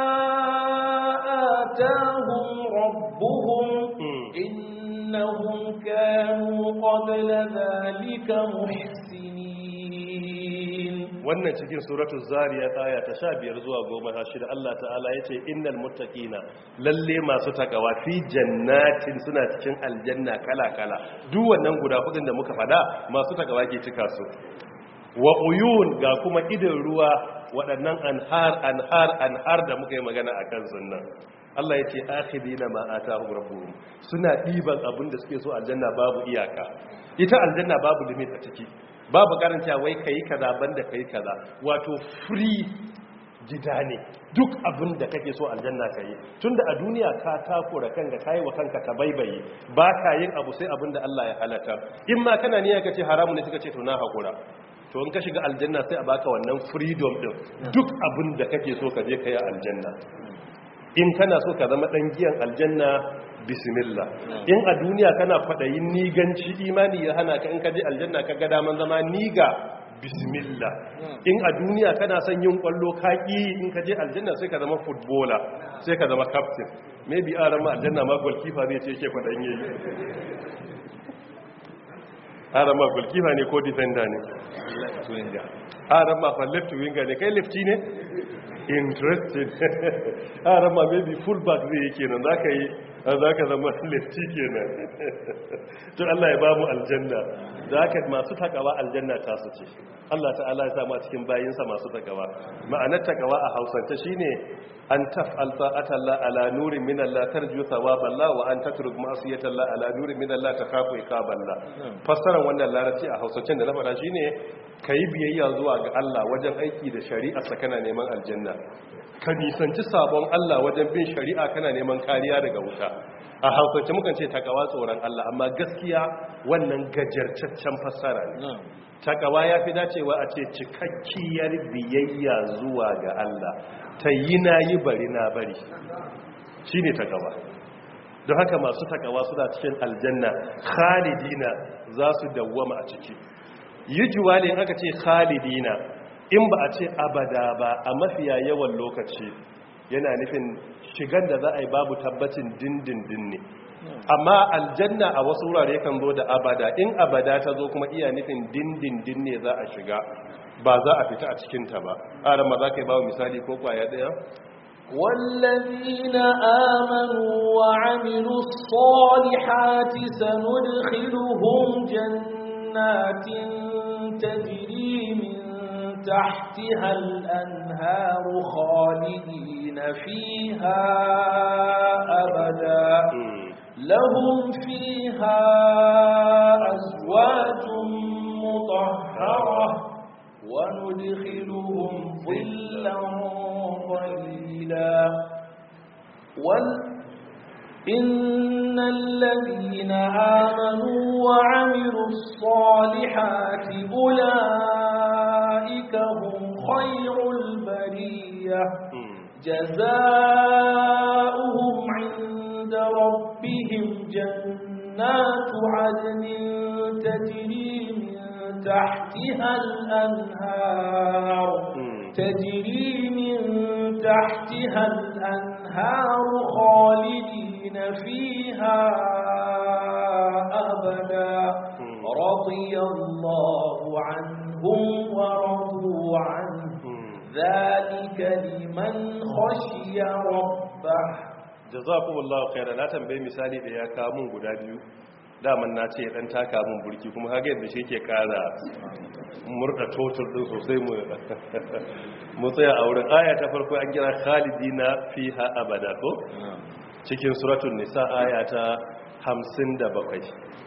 atahum rabbuhum innahum kanu qabla dhalika muhsinin. Wannan cikin suratul zariyat aya ta sha biyar zuwa goma sha shida Allah ta'ala yace innal muttaqina lalle masu takawa fi jannatin suna cikin aljanna kala kala duk wannan guda hudun da muka fada masu takawa ke cika su wa uyun ga kuma idan ruwa waɗannan anhar anhar anhar da muka yi magana akan sunnan Allah ya ce akhidina ma atahum rabbuhum suna diban abin da suke so aljanna babu iyaka ita aljanna babu limit a ciki babu karanta wai kai kaza banda kai kaza wato free gida ne duk abin da kake so aljanna kai tunda a duniya ka takura kanka kai wa kanka tabaibaye ba ka yin abu sai abin da Allah ya halaka in ma kana niyya kace haramu ne suka ce to na hakura to in ka shiga aljanna sai a baka wannan freedom din duk abin da kake so ka je kai aljanna in kana so ka zama dan giyan aljanna bismillah in a duniya kana fadayin niganci imani ya hana ka in ka je aljanna ka ga daman zama niga bismillah in a duniya kana son yin kwallo kaki in ka je aljanna sai ka zama footballer sai ka zama captain maybe a rama aljanna ma goalkeeper zai ce ke fadayin yayi a rama goalkeeper ne ko defender ne left winger a rama fa left winger ne kai lefty ne interesting harama maybe fullback zai yi kenan za ka yi za ka zama lefty kenan to Allah ya bamu aljanna za ka masu takawa aljanna ta su ce Allah ta'ala ya samu a cikin bayinsa masu takawa ma'anar takawa a hausance shine an taf'al ta'atallah ala nurin min Allah tarju thawaballah wa an tatruk ma'siyatallah ala nurin min Allah takhafu iqaballah fassarar wannan larabci a hausacen da na faɗa shine kai biyayya zuwa ga Allah wajen aiki da shari'a kana neman aljanna ka nisanci sabon Allah wajen bin shari'a kana neman kariya daga wuta a hausance mukan ce takawa tsoron Allah amma gaskiya wannan gajarcaccen fassara ne takawa ya fi dacewa a ce cikakkiyar biyayya zuwa ga Allah ta yi na yi bari na bari shi ne takawa don haka masu takawa suna cikin aljanna khalidina za su dawwama a ciki yi juwali in aka ce khalidina in ba a ce abada ba a mafiya yawan lokaci yana nufin shigar da za a yi babu tabbacin dindindin ne amma aljanna a wasu wurare kan zo da abada in abada ta zo kuma iya nufin dindindin ne za a shiga ba za a fita a cikinta ba ƙarar ma za ka yi bawa misali ko kwaya ɗaya والذين آمنوا وعملوا الصالحات سندخلهم جنات تجري من تحتها الأنهار خالدين فيها أبدا لهم فيها أزواج مطهرة وندخلهم ظلا ظليلا وال إن الذين آمنوا وعملوا الصالحات أولئك هم خير البرية جزاؤهم عند ربهم جنات عدن تجري من تحتها الأنهار تجري من تحتها الأنهار خالدين فيها أبدا رضي الله عنهم ورضوا عنه ذلك لمن خشي ربه جزاكم الله خيرا na tambayi misali da ya kawo mun guda biyu daman na ce dan taka mun burki kuma kage yadda shi ke kara murda totur din sosai mu mu tsaya a wurin aya ta farko an kira khalidina fiha abada ko cikin suratul nisa aya ta hamsin da bakwai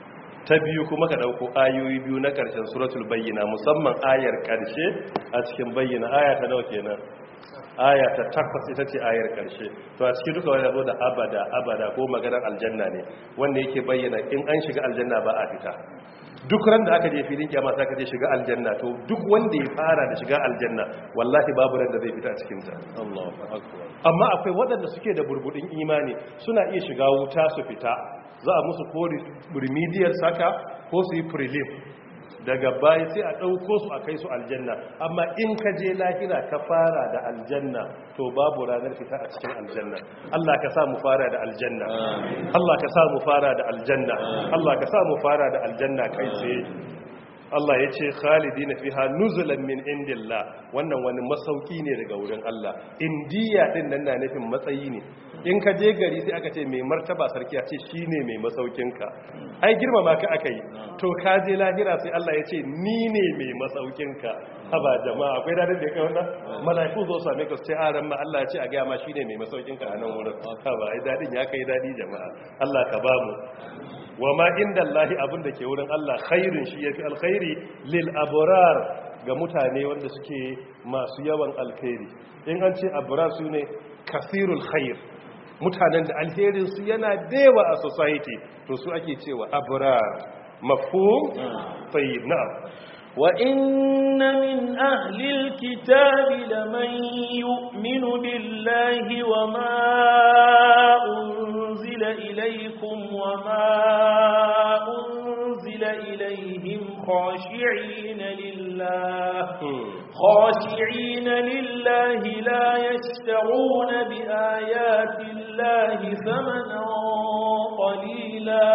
ta biyu kuma ka dauko ayoyi biyu na karshen suratul bayyina musamman ayar karshe a cikin bayyina aya ta nawa kenan aya ta takwas ita ce ayar karshe to a cikin duka wani zo da abada abada ko maganar aljanna ne wanda yake bayyana in an shiga aljanna ba a fita duk ran da aka je filin kiyama sai ka je shiga aljanna to duk wanda ya fara da shiga aljanna wallahi babu ran da zai fita a cikin ta Allahu akbar amma akwai waɗanda suke da burbudin imani suna iya shiga wuta su fita za a musu ko remedial saka ko su yi prelim daga baya sai a ɗauko su a kai su aljanna amma in ka je lahira ka fara da aljanna to babu ranar fita a cikin aljanna Allah ka sa mu fara da aljanna Allah ka sa mu fara da aljanna Allah ka sa mu fara da aljanna kai sai Allah ya ce khalidina fiha nuzulan min indillah wannan wani masauki ne daga wurin Allah indiya din nan na nufin matsayi ne in ka je gari sai aka ce mai martaba sarki ya ce shine mai masaukinka ai girmama ka aka yi to ka je lahira sai Allah ya ce ni ne mai masaukinka haba jama'a akwai dadin da ya kai wannan malaiku zo same ka su ce a ran ma Allah ya ce a ga ma shine mai masaukinka a nan wurin haba ai dadin ya kai dadi jama'a Allah ka ba mu wa ma inda Allahi abinda ke wurin Allah khairin shi yafi alkhairi lil abrar ga mutane wanda suke masu yawan alkhairi in an ce abrar su ne kasirul khair mutanen da alherin su yana dewa a society to su ake cewa abrar mafhum tayyib na'am وَإِنَّ مِنْ أَهْلِ الْكِتَابِ لَمَنْ يُؤْمِنُ بِاللَّهِ وَمَا أُنْزِلَ إِلَيْكُمْ وَمَا أُنْزِلَ إِلَيْهِمْ خَاشِعِينَ لِلَّهِ خَاشِعِينَ لِلَّهِ لَا يَشْتَرُونَ بِآيَاتِ اللَّهِ ثَمَنًا قَلِيلًا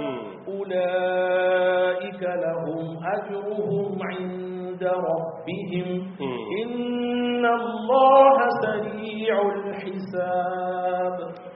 أولئك لهم أجرهم عند ربهم إن الله سريع الحساب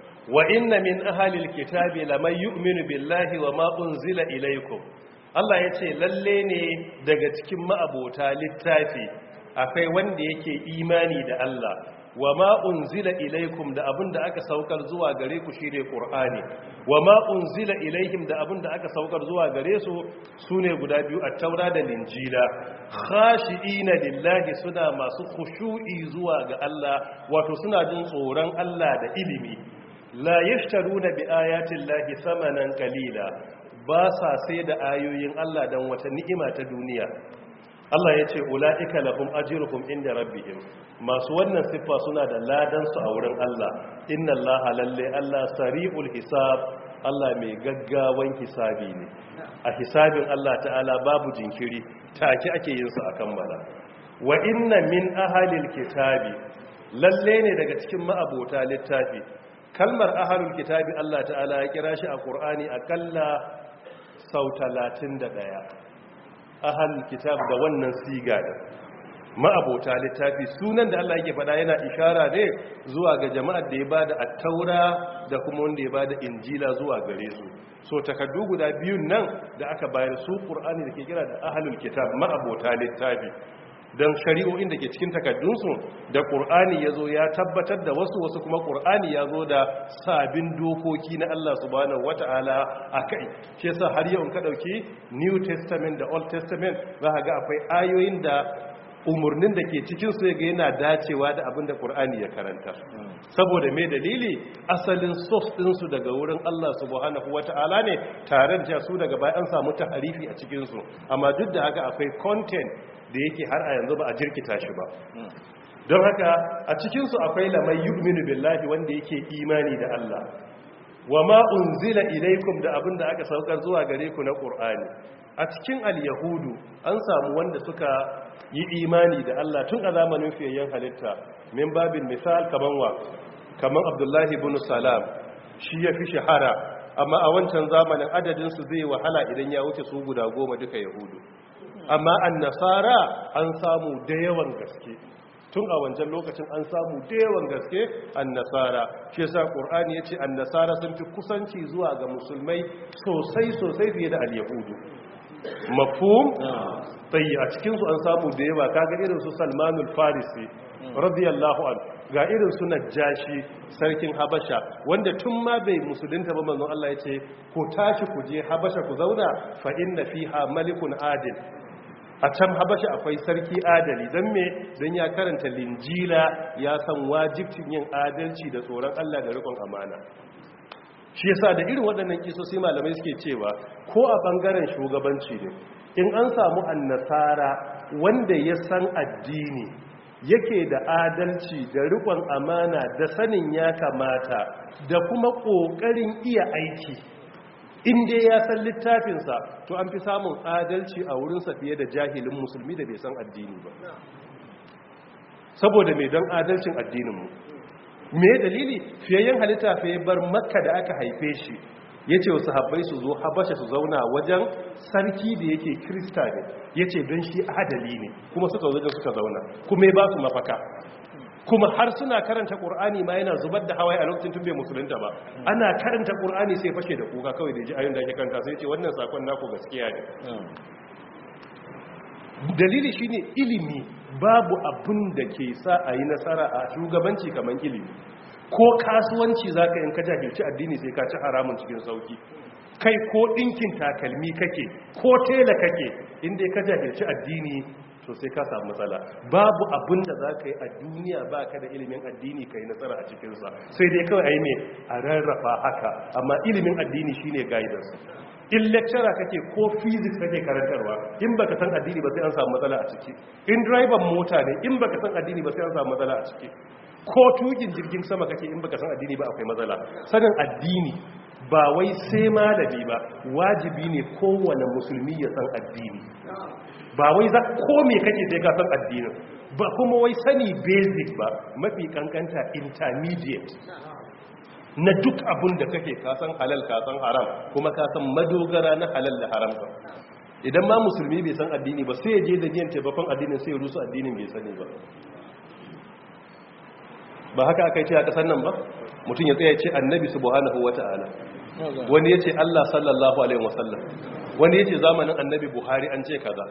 وإن من أهل الكتاب لمن يؤمن بالله وما أنزل إليكم Allah ya ce lalle ne daga cikin ma'abota littafi akwai wanda yake imani da Allah wa ma unzila ilaikum da abinda aka saukar zuwa gare ku shine Qur'ani wa ma unzila ilaihim da abinda aka saukar zuwa gare su sune guda biyu at-Taura da Injila khashiina lillahi suna masu khushu'i zuwa ga Allah wato suna jin tsoron Allah da ilimi la yashtaruna bi ayati llahi thamanan qalila ba sa sai da ayoyin Allah dan wata ni'ima ta duniya Allah ya ce ula'ika lahum ajruhum inda rabbihim masu wannan siffa suna da ladan su a wurin Allah inna Allah lalle Allah sari'ul hisab Allah mai gaggawan hisabi ne a hisabin Allah ta'ala babu jinkiri take ake yin su akan mala wa inna min ahalil kitabi lalle ne daga cikin ma'abota littafi kalmar ahalul kitabi Allah ta'ala ya kira shi a Qur'ani akalla sau talatin da ɗaya. Ahalul kitab da wannan siga da ma'abota littafi sunan da Allah yake faɗa yana ishara ne zuwa ga jama'ar da ya bada at-taura da kuma wanda ya bada injila zuwa gare su so takaddu guda biyun nan da aka bayar su Qur'ani da ke kira da ahalul kitab ma'abota littafi don shari'o'in da ke cikin takaddunsu da ƙur'ani ya zo ya tabbatar da wasu wasu kuma ƙur'ani ya zo da sabin dokoki na Allah subhanahu wata'ala a kai shi yasa har yau in ka ɗauki new testament da old testament za ka ga akwai ayoyin da umarnin da ke cikinsu ya ga yana dacewa da abin da ƙur'ani ya karanta saboda mai dalili asalin source ɗinsu daga wurin Allah subhanahu wata'ala ne tare da su daga bayan an samu taharifi a cikinsu amma duk da haka akwai content da yake har a yanzu ba a jirkita shi ba don haka a cikinsu akwai lamai yu'minu billahi wanda yake imani da Allah wa ma unzila ilaikum da abinda aka saukar zuwa gare ku na Qur'ani a cikin al-yahudu an samu wanda suka yi imani da Allah tun a zamanin fiyayyen halitta min babin misal kaman wa kaman Abdullahi ibn Salam shi ya fi shahara amma a wancan zamanin adadin su zai wahala idan ya wuce su guda goma duka yahudu amma annasara an samu da yawan gaske tun a wancan lokacin an samu da yawan gaske annasara shi yasa qur'ani yace annasara sun fi kusanci zuwa ga musulmai sosai sosai fiye da al-yahudu mafhum tayi a cikin su an samu da yawa kaga irin su Salmanul Farisi radiyallahu anhu ga irin su Najashi sarkin Habasha wanda tun ma bai musulunta ba manzon Allah ya ce ku tashi ku je Habasha ku zauna fa inna fiha malikun adil a can Habasha akwai sarki adali dan me dan ya karanta linjila ya san wajibcin yin adalci da tsoron Allah da riƙon amana shi yasa da irin waɗannan kisosi malamai suke cewa ko a bangaren shugabanci ne in an samu annasara wanda ya san addini yake da adalci da riƙon amana da sanin ya kamata da kuma ƙoƙarin iya aiki inda ya san littafinsa to an fi samun adalci a wurinsa fiye da jahilin musulmi da bai san addini ba saboda mai don adalcin addininmu me dalili fiyayyen halitta fa ya bar makka da aka haife shi ya ce wasu habbai su zo habasha su zauna wajen sarki da yake krista ne ya ce don shi adali ne kuma suka wajen suka zauna kuma ya ba su mafaka kuma har suna karanta ƙur'ani ma yana zubar da hawaye a lokacin tun bai musulunta ba ana karanta ƙur'ani sai fashe da kuka kawai da ji ayon da ake karanta sai ce wannan sakon naku gaskiya ne dalili shine ilimi babu abin da ke sa a yi nasara a shugabanci kamar ilimi ko kasuwanci za ka yin ka jahilci addini sai ka ci haramun cikin sauki kai ko ɗinkin takalmi kake ko tela kake inda ka jahilci addini to sai ka samu matsala babu abin da za ka yi a duniya ba ka da ilimin addini ka yi nasara a cikinsa sai dai kawai a yi mai a rarrafa haka amma ilimin addini shine guidance in lecturer kake ko physics kake karantarwa in baka san addini ba sai an samu matsala a ciki in driver mota ne in baka san addini ba sai an samu matsala a ciki ko tukin jirgin sama kake in baka san addini ba akwai matsala sanin addini ba wai sai malami ba wajibi ne kowane musulmi ya san addini ba wai za ko me kake sai ka san addinin ba kuma wai sani basic ba mafi kankanta intermediate na duk abun da kake kasan halal kasan haram kuma kasan madogara na halal da haram ba idan ma musulmi bai san addini ba sai ya je da niyan taimakon addinin sai ya rusu addinin bai sani ba ba haka aka yi ce a kasar nan ba mutum ya tsaya ce annabi subhanahu wata'ala wani ya ce Allah sallallahu alaihi wasallam wani ya ce zamanin annabi Buhari an ce kaza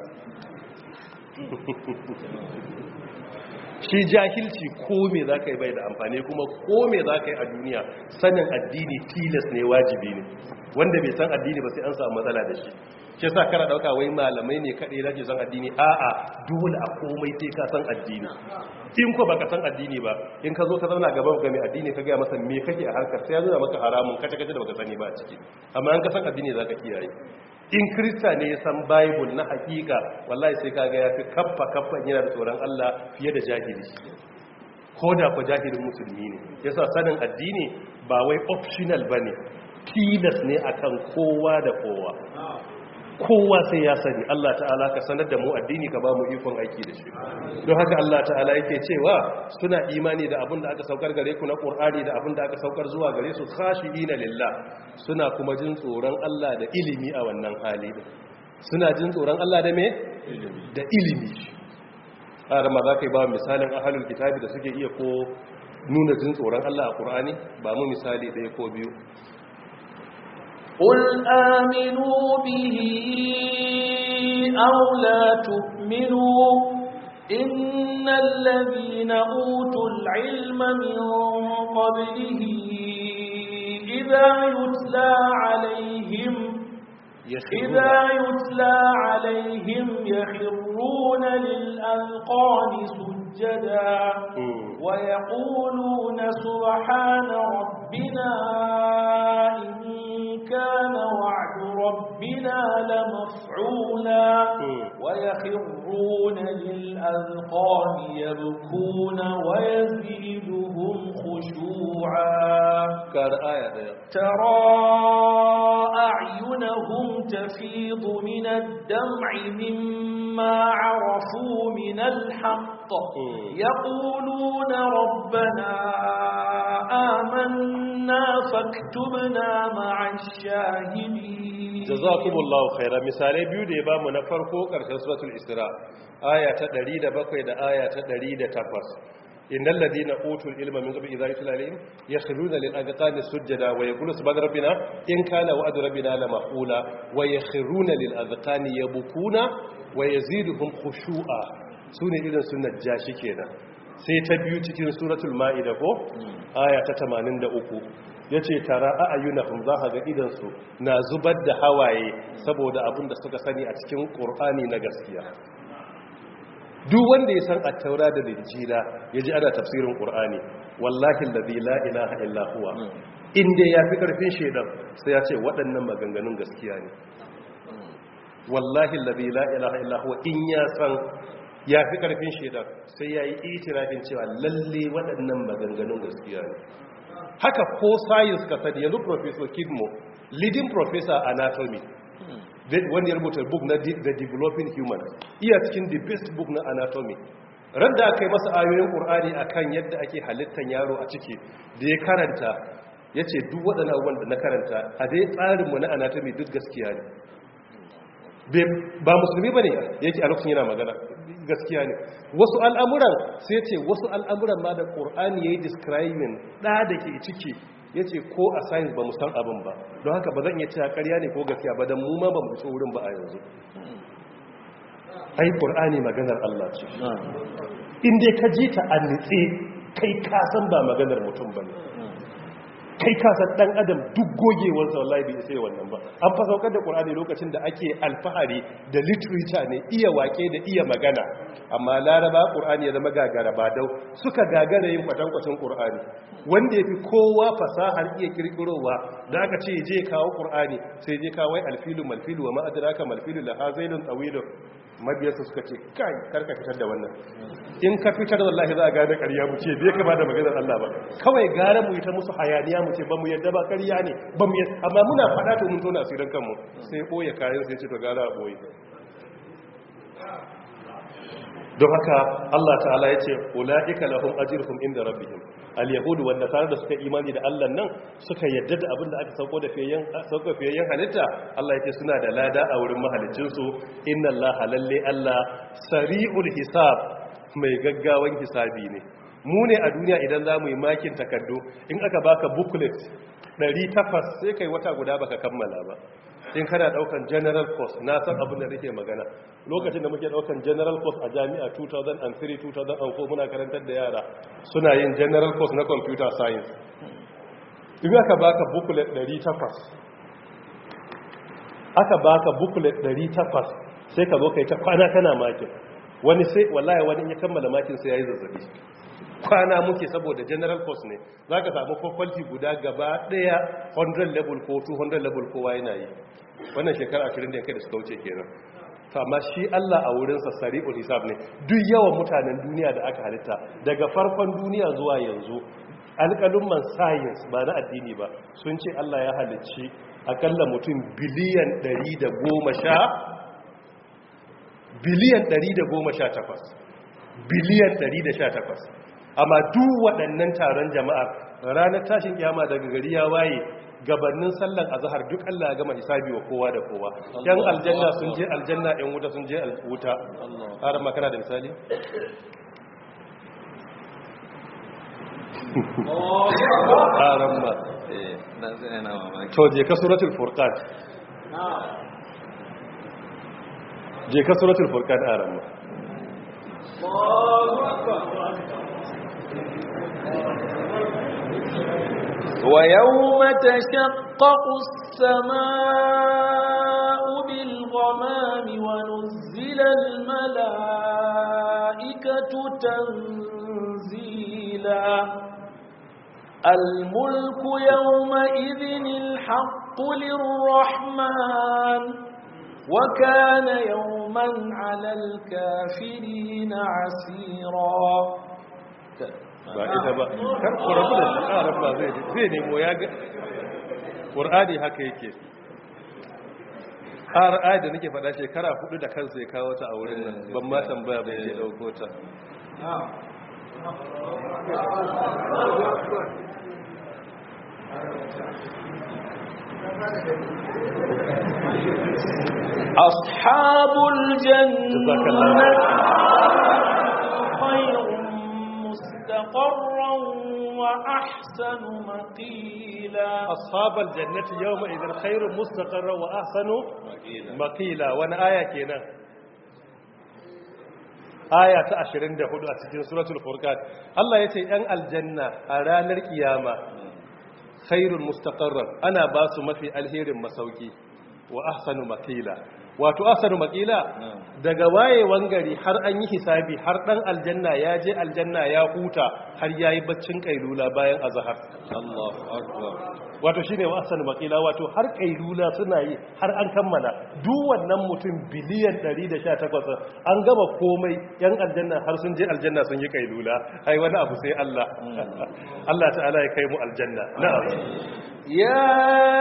shi jahilci ko me za ka yi bai da amfani kuma ko me za ka yi a duniya sanin addini tilas ne wajibi ne wanda bai san addini ba sai an samu matsala da shi shi sa kara dauka wai malamai ne kaɗai da ke san addini a'a dole a komai sai ka san addini in ko baka san addini ba in ka zo ka zauna gaban ga mai addini ka gaya masa me kake a harkar sai ya zo maka haramun kace kace da baka sani ba a ciki amma in ka san addini za ka kiyaye in krista ne ya san bible na hakika wallahi sai kaga ya fi kaffa kaffa yana da tsoron Allah fiye da jahili ko da ku jahilin musulmi ne yasa sanin addini ba wai optional bane tilas ne akan kowa da kowa kowa sai ya sani Allah ta'ala ka sanar da mu addini ka ba mu ikon aiki da shi don haka Allah ta'ala yake cewa suna imani da abin da aka saukar gare ku na Qur'ani da abin da aka saukar zuwa gare su khashiina lillah suna kuma jin tsoron Allah da ilimi a wannan hali din suna jin tsoron Allah da me da ilimi har ma za ka yi ba misalin ahlul kitabi da suke iya ko nuna jin tsoron Allah a Qur'ani ba mu misali ɗaya ko biyu قل آمنوا به أو لا تؤمنوا إن الذين أوتوا العلم من قبله إذا يتلى عليهم إذا يتلى عليهم يخرون للأذقان سجدا ويقولون سبحان ربنا إن كان وعد ربنا لمفعولا ويخرون للأذقان يبكون ويزيدهم خشوعا ترى أعينهم تفيض من الدمع مما عرفوا من الحق يقولون ربنا آمنا فاكتبنا مع الشاهدين جزاكم الله خيرا مثالي biyu da ya bamu na farko karshen suratul isra aya ta ɗari da bakwai da aya ta ɗari da takwas innal ladina utul ilma min qabli idha yutla alayhim yakhruna lil adqani sujada wa yaqulu subhana rabbina in kana wa'du rabbina la maf'ula wa yakhruna lil adqani yabkuna wa yaziduhum khushu'a sune irin sunnar jashi kenan sai ta biyu cikin suratul maida ko aya ta tamanin da uku yace tara ayunahum za ka ga idan su na zubar da hawaye saboda abin da suka sani a cikin qur'ani na gaskiya duk wanda ya san at-taura da injila yaji ana tafsirin qur'ani wallahi alladhi la ilaha illa huwa inda yafi karfin shedan sai ya ce waɗannan maganganun gaskiya ne wallahi alladhi la ilaha illa huwa in ya san yafi karfin shedan sai yayi itirafin cewa lalle waɗannan maganganun gaskiya ne haka ko science ka sani yanzu professor Kidmo leading professor anatomy wanda ya rubuta book na The Developing Human iya cikin the best book na anatomy ran da aka yi masa ayoyin ƙur'ani akan yadda ake halittar yaro a ciki da ya karanta ya ce duk waɗannan abubuwan da na karanta a dai tsarinmu na anatomy duk gaskiya ne ba musulmi ba ne yake a lokacin yana magana gaskiya ne wasu al'amuran sai ce wasu al'amuran ma da ƙur'ani ya yi describing ɗa da ke ciki ya ce ko a science ba mu san abin ba don haka ba zan iya cewa ƙarya ne ko gaskiya ba don mu ma ba mu iso wurin ba a yanzu ai ƙur'ani maganar Allah ce in dai ka ji ta a nitse kai ka san ba maganar mutum ba ne kai kasar dan adam duk gogewarsa wallahi bai sai wannan ba an fa saukar da qur'ani lokacin da ake alfahari da literature ne iya wake da iya magana amma laraba qur'ani ya zama gagara ba dau suka gagara yin kwatankwacin qur'ani wanda yafi kowa fasahar iya kirkirowa da aka ce je kawo qur'ani sai je kawo alfilu malfilu wa ma adraka malfilu la hazailun tawilu mabiyarsa suka ce kai karka fitar da wannan in ka fitar wallahi za a gane ƙarya mu ce bai kama da maganar Allah ba kawai gara mu yi ta musu hayaniya mu ce ba mu yadda ba ƙarya ne ba mu yadda amma muna faɗa to mun tona asirin kanmu sai ɓoye kayan sai ce to gara a ɓoye don haka Allah ta'ala ya ce ula'ika lahum ajruhum inda rabbihim al-yahudu wan nasara da suka imani da Allah nan suka yadda da abin da aka sauko da fiyayen sauko fiyayen halitta Allah yake suna da lada a wurin mahalicin su inna Allah lalle Allah sari'ul hisab mai gaggawan hisabi ne mu ne a duniya idan zamu yi makin takardu in aka baka booklet ɗari takwas sai kai wata guda baka kammala ba in kana daukan general course na san abin da nake magana lokacin da muke daukan general course a jami'a two thousand three two thousand four muna karantar da yara suna yin general course na computer science idan aka baka booklet ɗari takwas aka baka booklet ɗari takwas sai ka zo kai ta kwana kana makin wani sai wallahi wani ya kammala makin sai yayi zazzabi kwana muke saboda general course ne za ka samu faculty guda gaba daya one hundred level ko two hundred level kowa yana yi wannan shekara ashirin da yankai da suka wuce kenan amma shi Allah a wurinsa sari'ul hisab ne duk yawan mutanen duniya da aka halitta daga farkon duniya zuwa yanzu alƙalumman science ba na addini ba sun ce Allah ya halicci akalla mutum biliyan ɗari da goma sha biliyan ɗari da goma sha takwas biliyan ɗari da sha takwas amma duk waɗannan taron jama'ar ranar tashin kiyama daga gari ya waye gabanin sallan azhar duk Allah ya gama hisabi wa kowa da kowa yan aljanna sun je aljanna yan wuta sun je wuta har ma kana da misali haram ma eh dan sai na mamaki to je ka suratul furqan je ka suratul furqan haram ma Allahu akbar ويوم تشقق السماء بالغمام ونزل الملائكة تنزيلا الملك يومئذ الحق للرحمن وكان يوما على الكافرين عسيرا ba ita ba kar ku rabu da shi arab ba zai zai nemo ya ga qur'ani haka yake har ayat da nake faɗa shekara hudu da kansa ya kawo ta a wurin nan ban ma tambaya ba ya dauko ta ashabul jannati khayr مستقرا وأحسن مقيلا أصحاب الجنة يومئذ خير مستقرا وأحسن مقيلا وانا آية كينا aya ta ashirin da hudu a cikin suratul furqan Allah yace yan aljanna a ranar kiyama khairul mustaqarran ana ba su mafi alherin masauki wa ahsanu maqila wato ahsanu maqila daga wayewan gari har an yi hisabi har dan aljanna ya je aljanna ya huta har yayi baccin kailula bayan azhar Allahu akbar wato shine wa ahsanu maqila wato har kailula suna yi har an kammala duk wannan mutum biliyan ɗari da sha takwas an gama komai yan aljanna har sun je aljanna sun yi kailula ai wani abu sai Allah Allah ta'ala ya kai mu aljanna na'am يا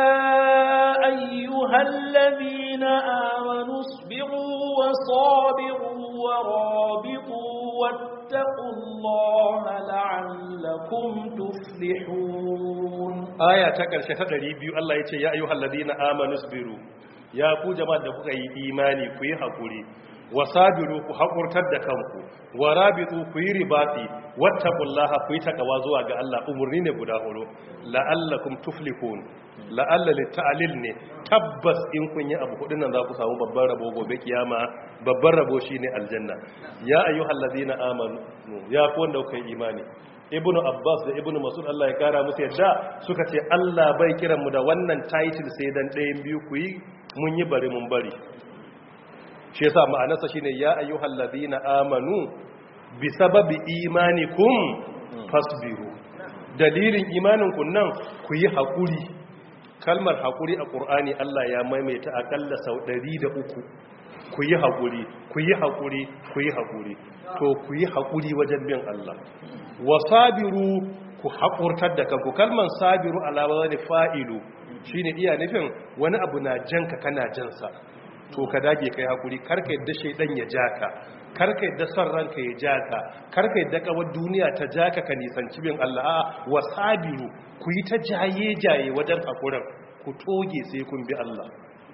أيها الذين آمنوا اصبروا وصابروا ورابطوا واتقوا الله لعلكم تفلحون آية تكرشة تدريبي الله يتي يا أيها الذين آمنوا اصبروا يا كو جماعة دفق إيماني كي حقوري wasabiru ku haƙurtar da kanku warabitu ku yi ribati wattaqullaha ku yi takawa zuwa ga Allah umurni ne guda hudu la'allakum tuflihun la'alla lita'lil ne tabbas in kun yi abu hudun nan za ku samu babban rabo gobe kiyama babban rabo shine aljanna ya ayyuhallazina amanu ya ku wanda kuka yi imani ibnu abbas da ibnu mas'ud Allah ya kara musu yadda suka ce Allah bai kiran mu da wannan title sai dan ɗayan biyu ku yi mun yi bari mun bari shi yasa ma'anarsa shine ya ayyuhal ladina amanu bi sababi imanikum fasbiru dalilin imanin ku nan ku yi hakuri kalmar hakuri a qur'ani Allah ya maimaita akalla sau ɗari da uku ku yi hakuri ku yi hakuri ku yi hakuri to ku yi hakuri wajen bin Allah wasabiru ku hakurtar da kanku kalmar sabiru alama ne fa'ilu shine iya nufin wani abu na janka kana jansa to ka dage kai hakuri karka yadda shaidan ya jaka karka yadda son ranka ya jaka karka yadda kawar duniya ta jaka ka nisanci bin Allah wa sabiru ku yi ta jaye jaye wajen hakurin ku toge sai kun bi Allah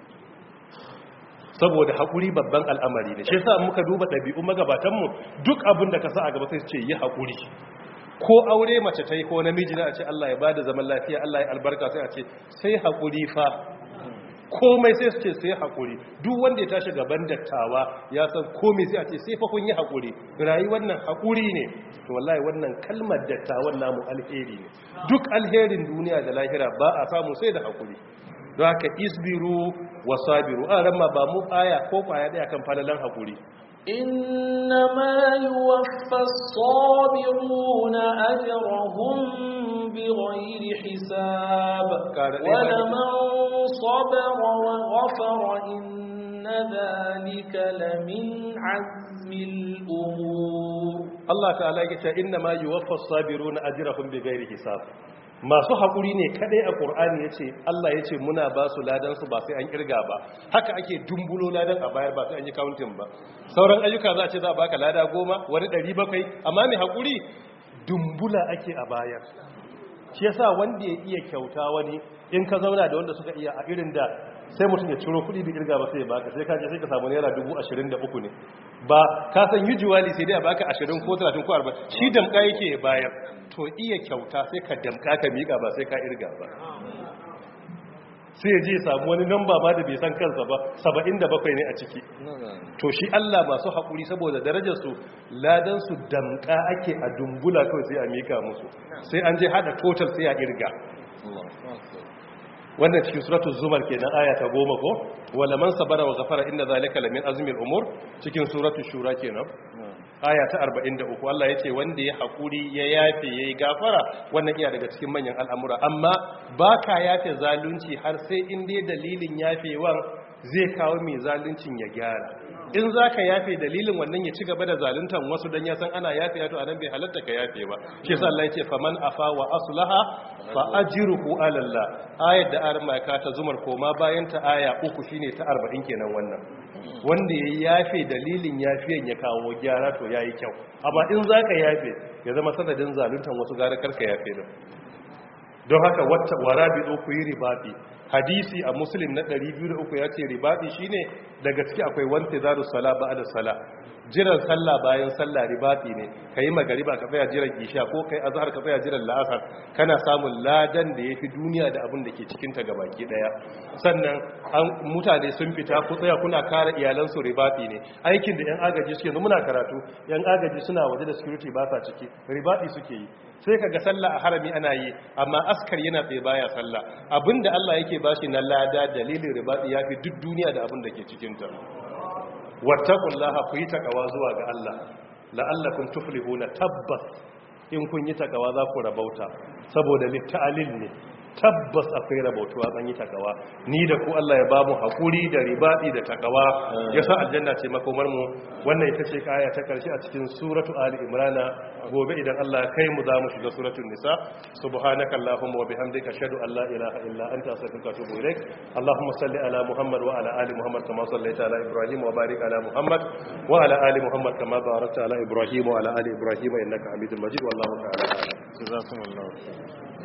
saboda hakuri babban al'amari ne shi yasa muka duba dabi'un magabatan mu duk abin da ka sa a gaba sai su ce yi hakuri ko aure mace ta yi ko namiji na a ce Allah ya bada zaman lafiya Allah ya albarka sai a ce sai hakuri fa komai sai su ce sai haƙuri duk wanda ya tashi gaban dattawa ya san komai sai a ce sai fa kun yi haƙuri rayuwar nan haƙuri ne to wallahi wannan kalmar dattawan namu alheri ne duk alherin duniya da lahira ba a samu sai da haƙuri don haka isbiru wa sabiru a ramma ba mu aya ko kwaya daya kan falalan haƙuri إنما يوفى الصابرون أجرهم بغير حساب ولمن صبر وغفر إن ذلك لمن عزم الأمور الله تعالى يقول إنما يوفى الصابرون أجرهم بغير حساب masu haƙuri ne kadai a ƙur'ani ya ce Allah ya ce muna ba su ladansu ba sai an ƙirga ba haka ake dumbulo ladan a bayar ba sai an yi counting ba sauran ayyuka za a ce za a baka lada goma wani ɗari bakwai amma mai haƙuri dumbula ake a bayar shi yasa wanda ya iya kyauta wani in ka zauna da wanda suka iya a irin da sai mutum ya ciro kuɗi da ƙirga ba sai ya baka sai ka je sai ka samu naira dubu ashirin da uku ne ba ka san usually sai dai a baka ashirin ko talatin ko arba'in shi damƙa yake ya bayar to iya kyauta sai ka damka ka miƙa ba sai ka irga ba sai je samu wani namba ma da bai san kansa ba saba'in da bakwai ne a ciki to shi Allah masu haƙuri saboda darajarsu ladansu damka ake a dumbula kawai sai a miƙa musu sai an je hada total sai a irga wannan cikin suratul zumar kenan aya ta goma ko wala man sabara wa ghafara inna zalika lamin azmil umur cikin suratul shura kenan aya ta arba'in da uku Allah yace wanda ya hakuri ya yafe yayi gafara wannan iya daga cikin manyan al'amura amma baka yafe zalunci har sai in dai dalilin yafewan zai kawo mai zaluncin ya gyara in zaka yafe dalilin wannan ya ci gaba da zaluntan wasu dan ya san ana yafe to anan bai halatta ka yafe ba shi yasa Allah yace faman afa wa aslaha fa ajruhu ala Allah ayat da arma ka ta zumar koma bayan ta aya uku shine ta arba'in kenan wannan wanda ya yafe dalilin yafiyan ya kawo gyara to yayi kyau amma in zaka yafe ya zama sanadin zaluntan wasu gara karka yafe din don haka wata warabidu ku yi ribati hadisi a muslim na ɗari biyu da uku ya ce ribadi shine daga ciki akwai wanta zaru sala ba'da sala jiran sallah bayan sallah ribadi ne kai magariba ka tsaya jiran isha ko kai azhar ka tsaya jiran la'asar kana samun ladan da yafi duniya da abin da ke cikin ta gabaki daya sannan an mutane sun fita ku tsaya kuna kare iyalan su ribadi ne aikin da yan agaji suke yanzu muna karatu yan agaji suna waje da security ba sa ciki ribadi suke yi sai kaga sallah a harami ana yi amma askar yana tsaye baya sallah abinda Allah yake bashi na lada dalilin ribadi yafi duk duniya da abin da ke cikin ta wattaqullaha ku yi takawa zuwa ga Allah la'allakum tuflihuna tabbas in kun yi takawa za ku rabauta saboda litta'alil ne tabbas akwai rabautuwa an yi takawa ni da ku Allah ya bamu hakuri da ribadi da takawa yasa aljanna ce makomar mu wannan ita ce kaya ta karshe a cikin suratu ali imran gobe idan Allah ya kai mu za mu shiga suratul nisa subhanaka allahumma wa bihamdika ashhadu an la ilaha illa anta astaghfiruka wa atubu ilaik allahumma salli ala muhammad wa ala ali muhammad kama sallaita ala ibrahim wa barik ala muhammad wa ala ali muhammad kama barakta ala ibrahim wa ala ali ibrahim innaka hamidul majid wallahu ta'ala a'lam.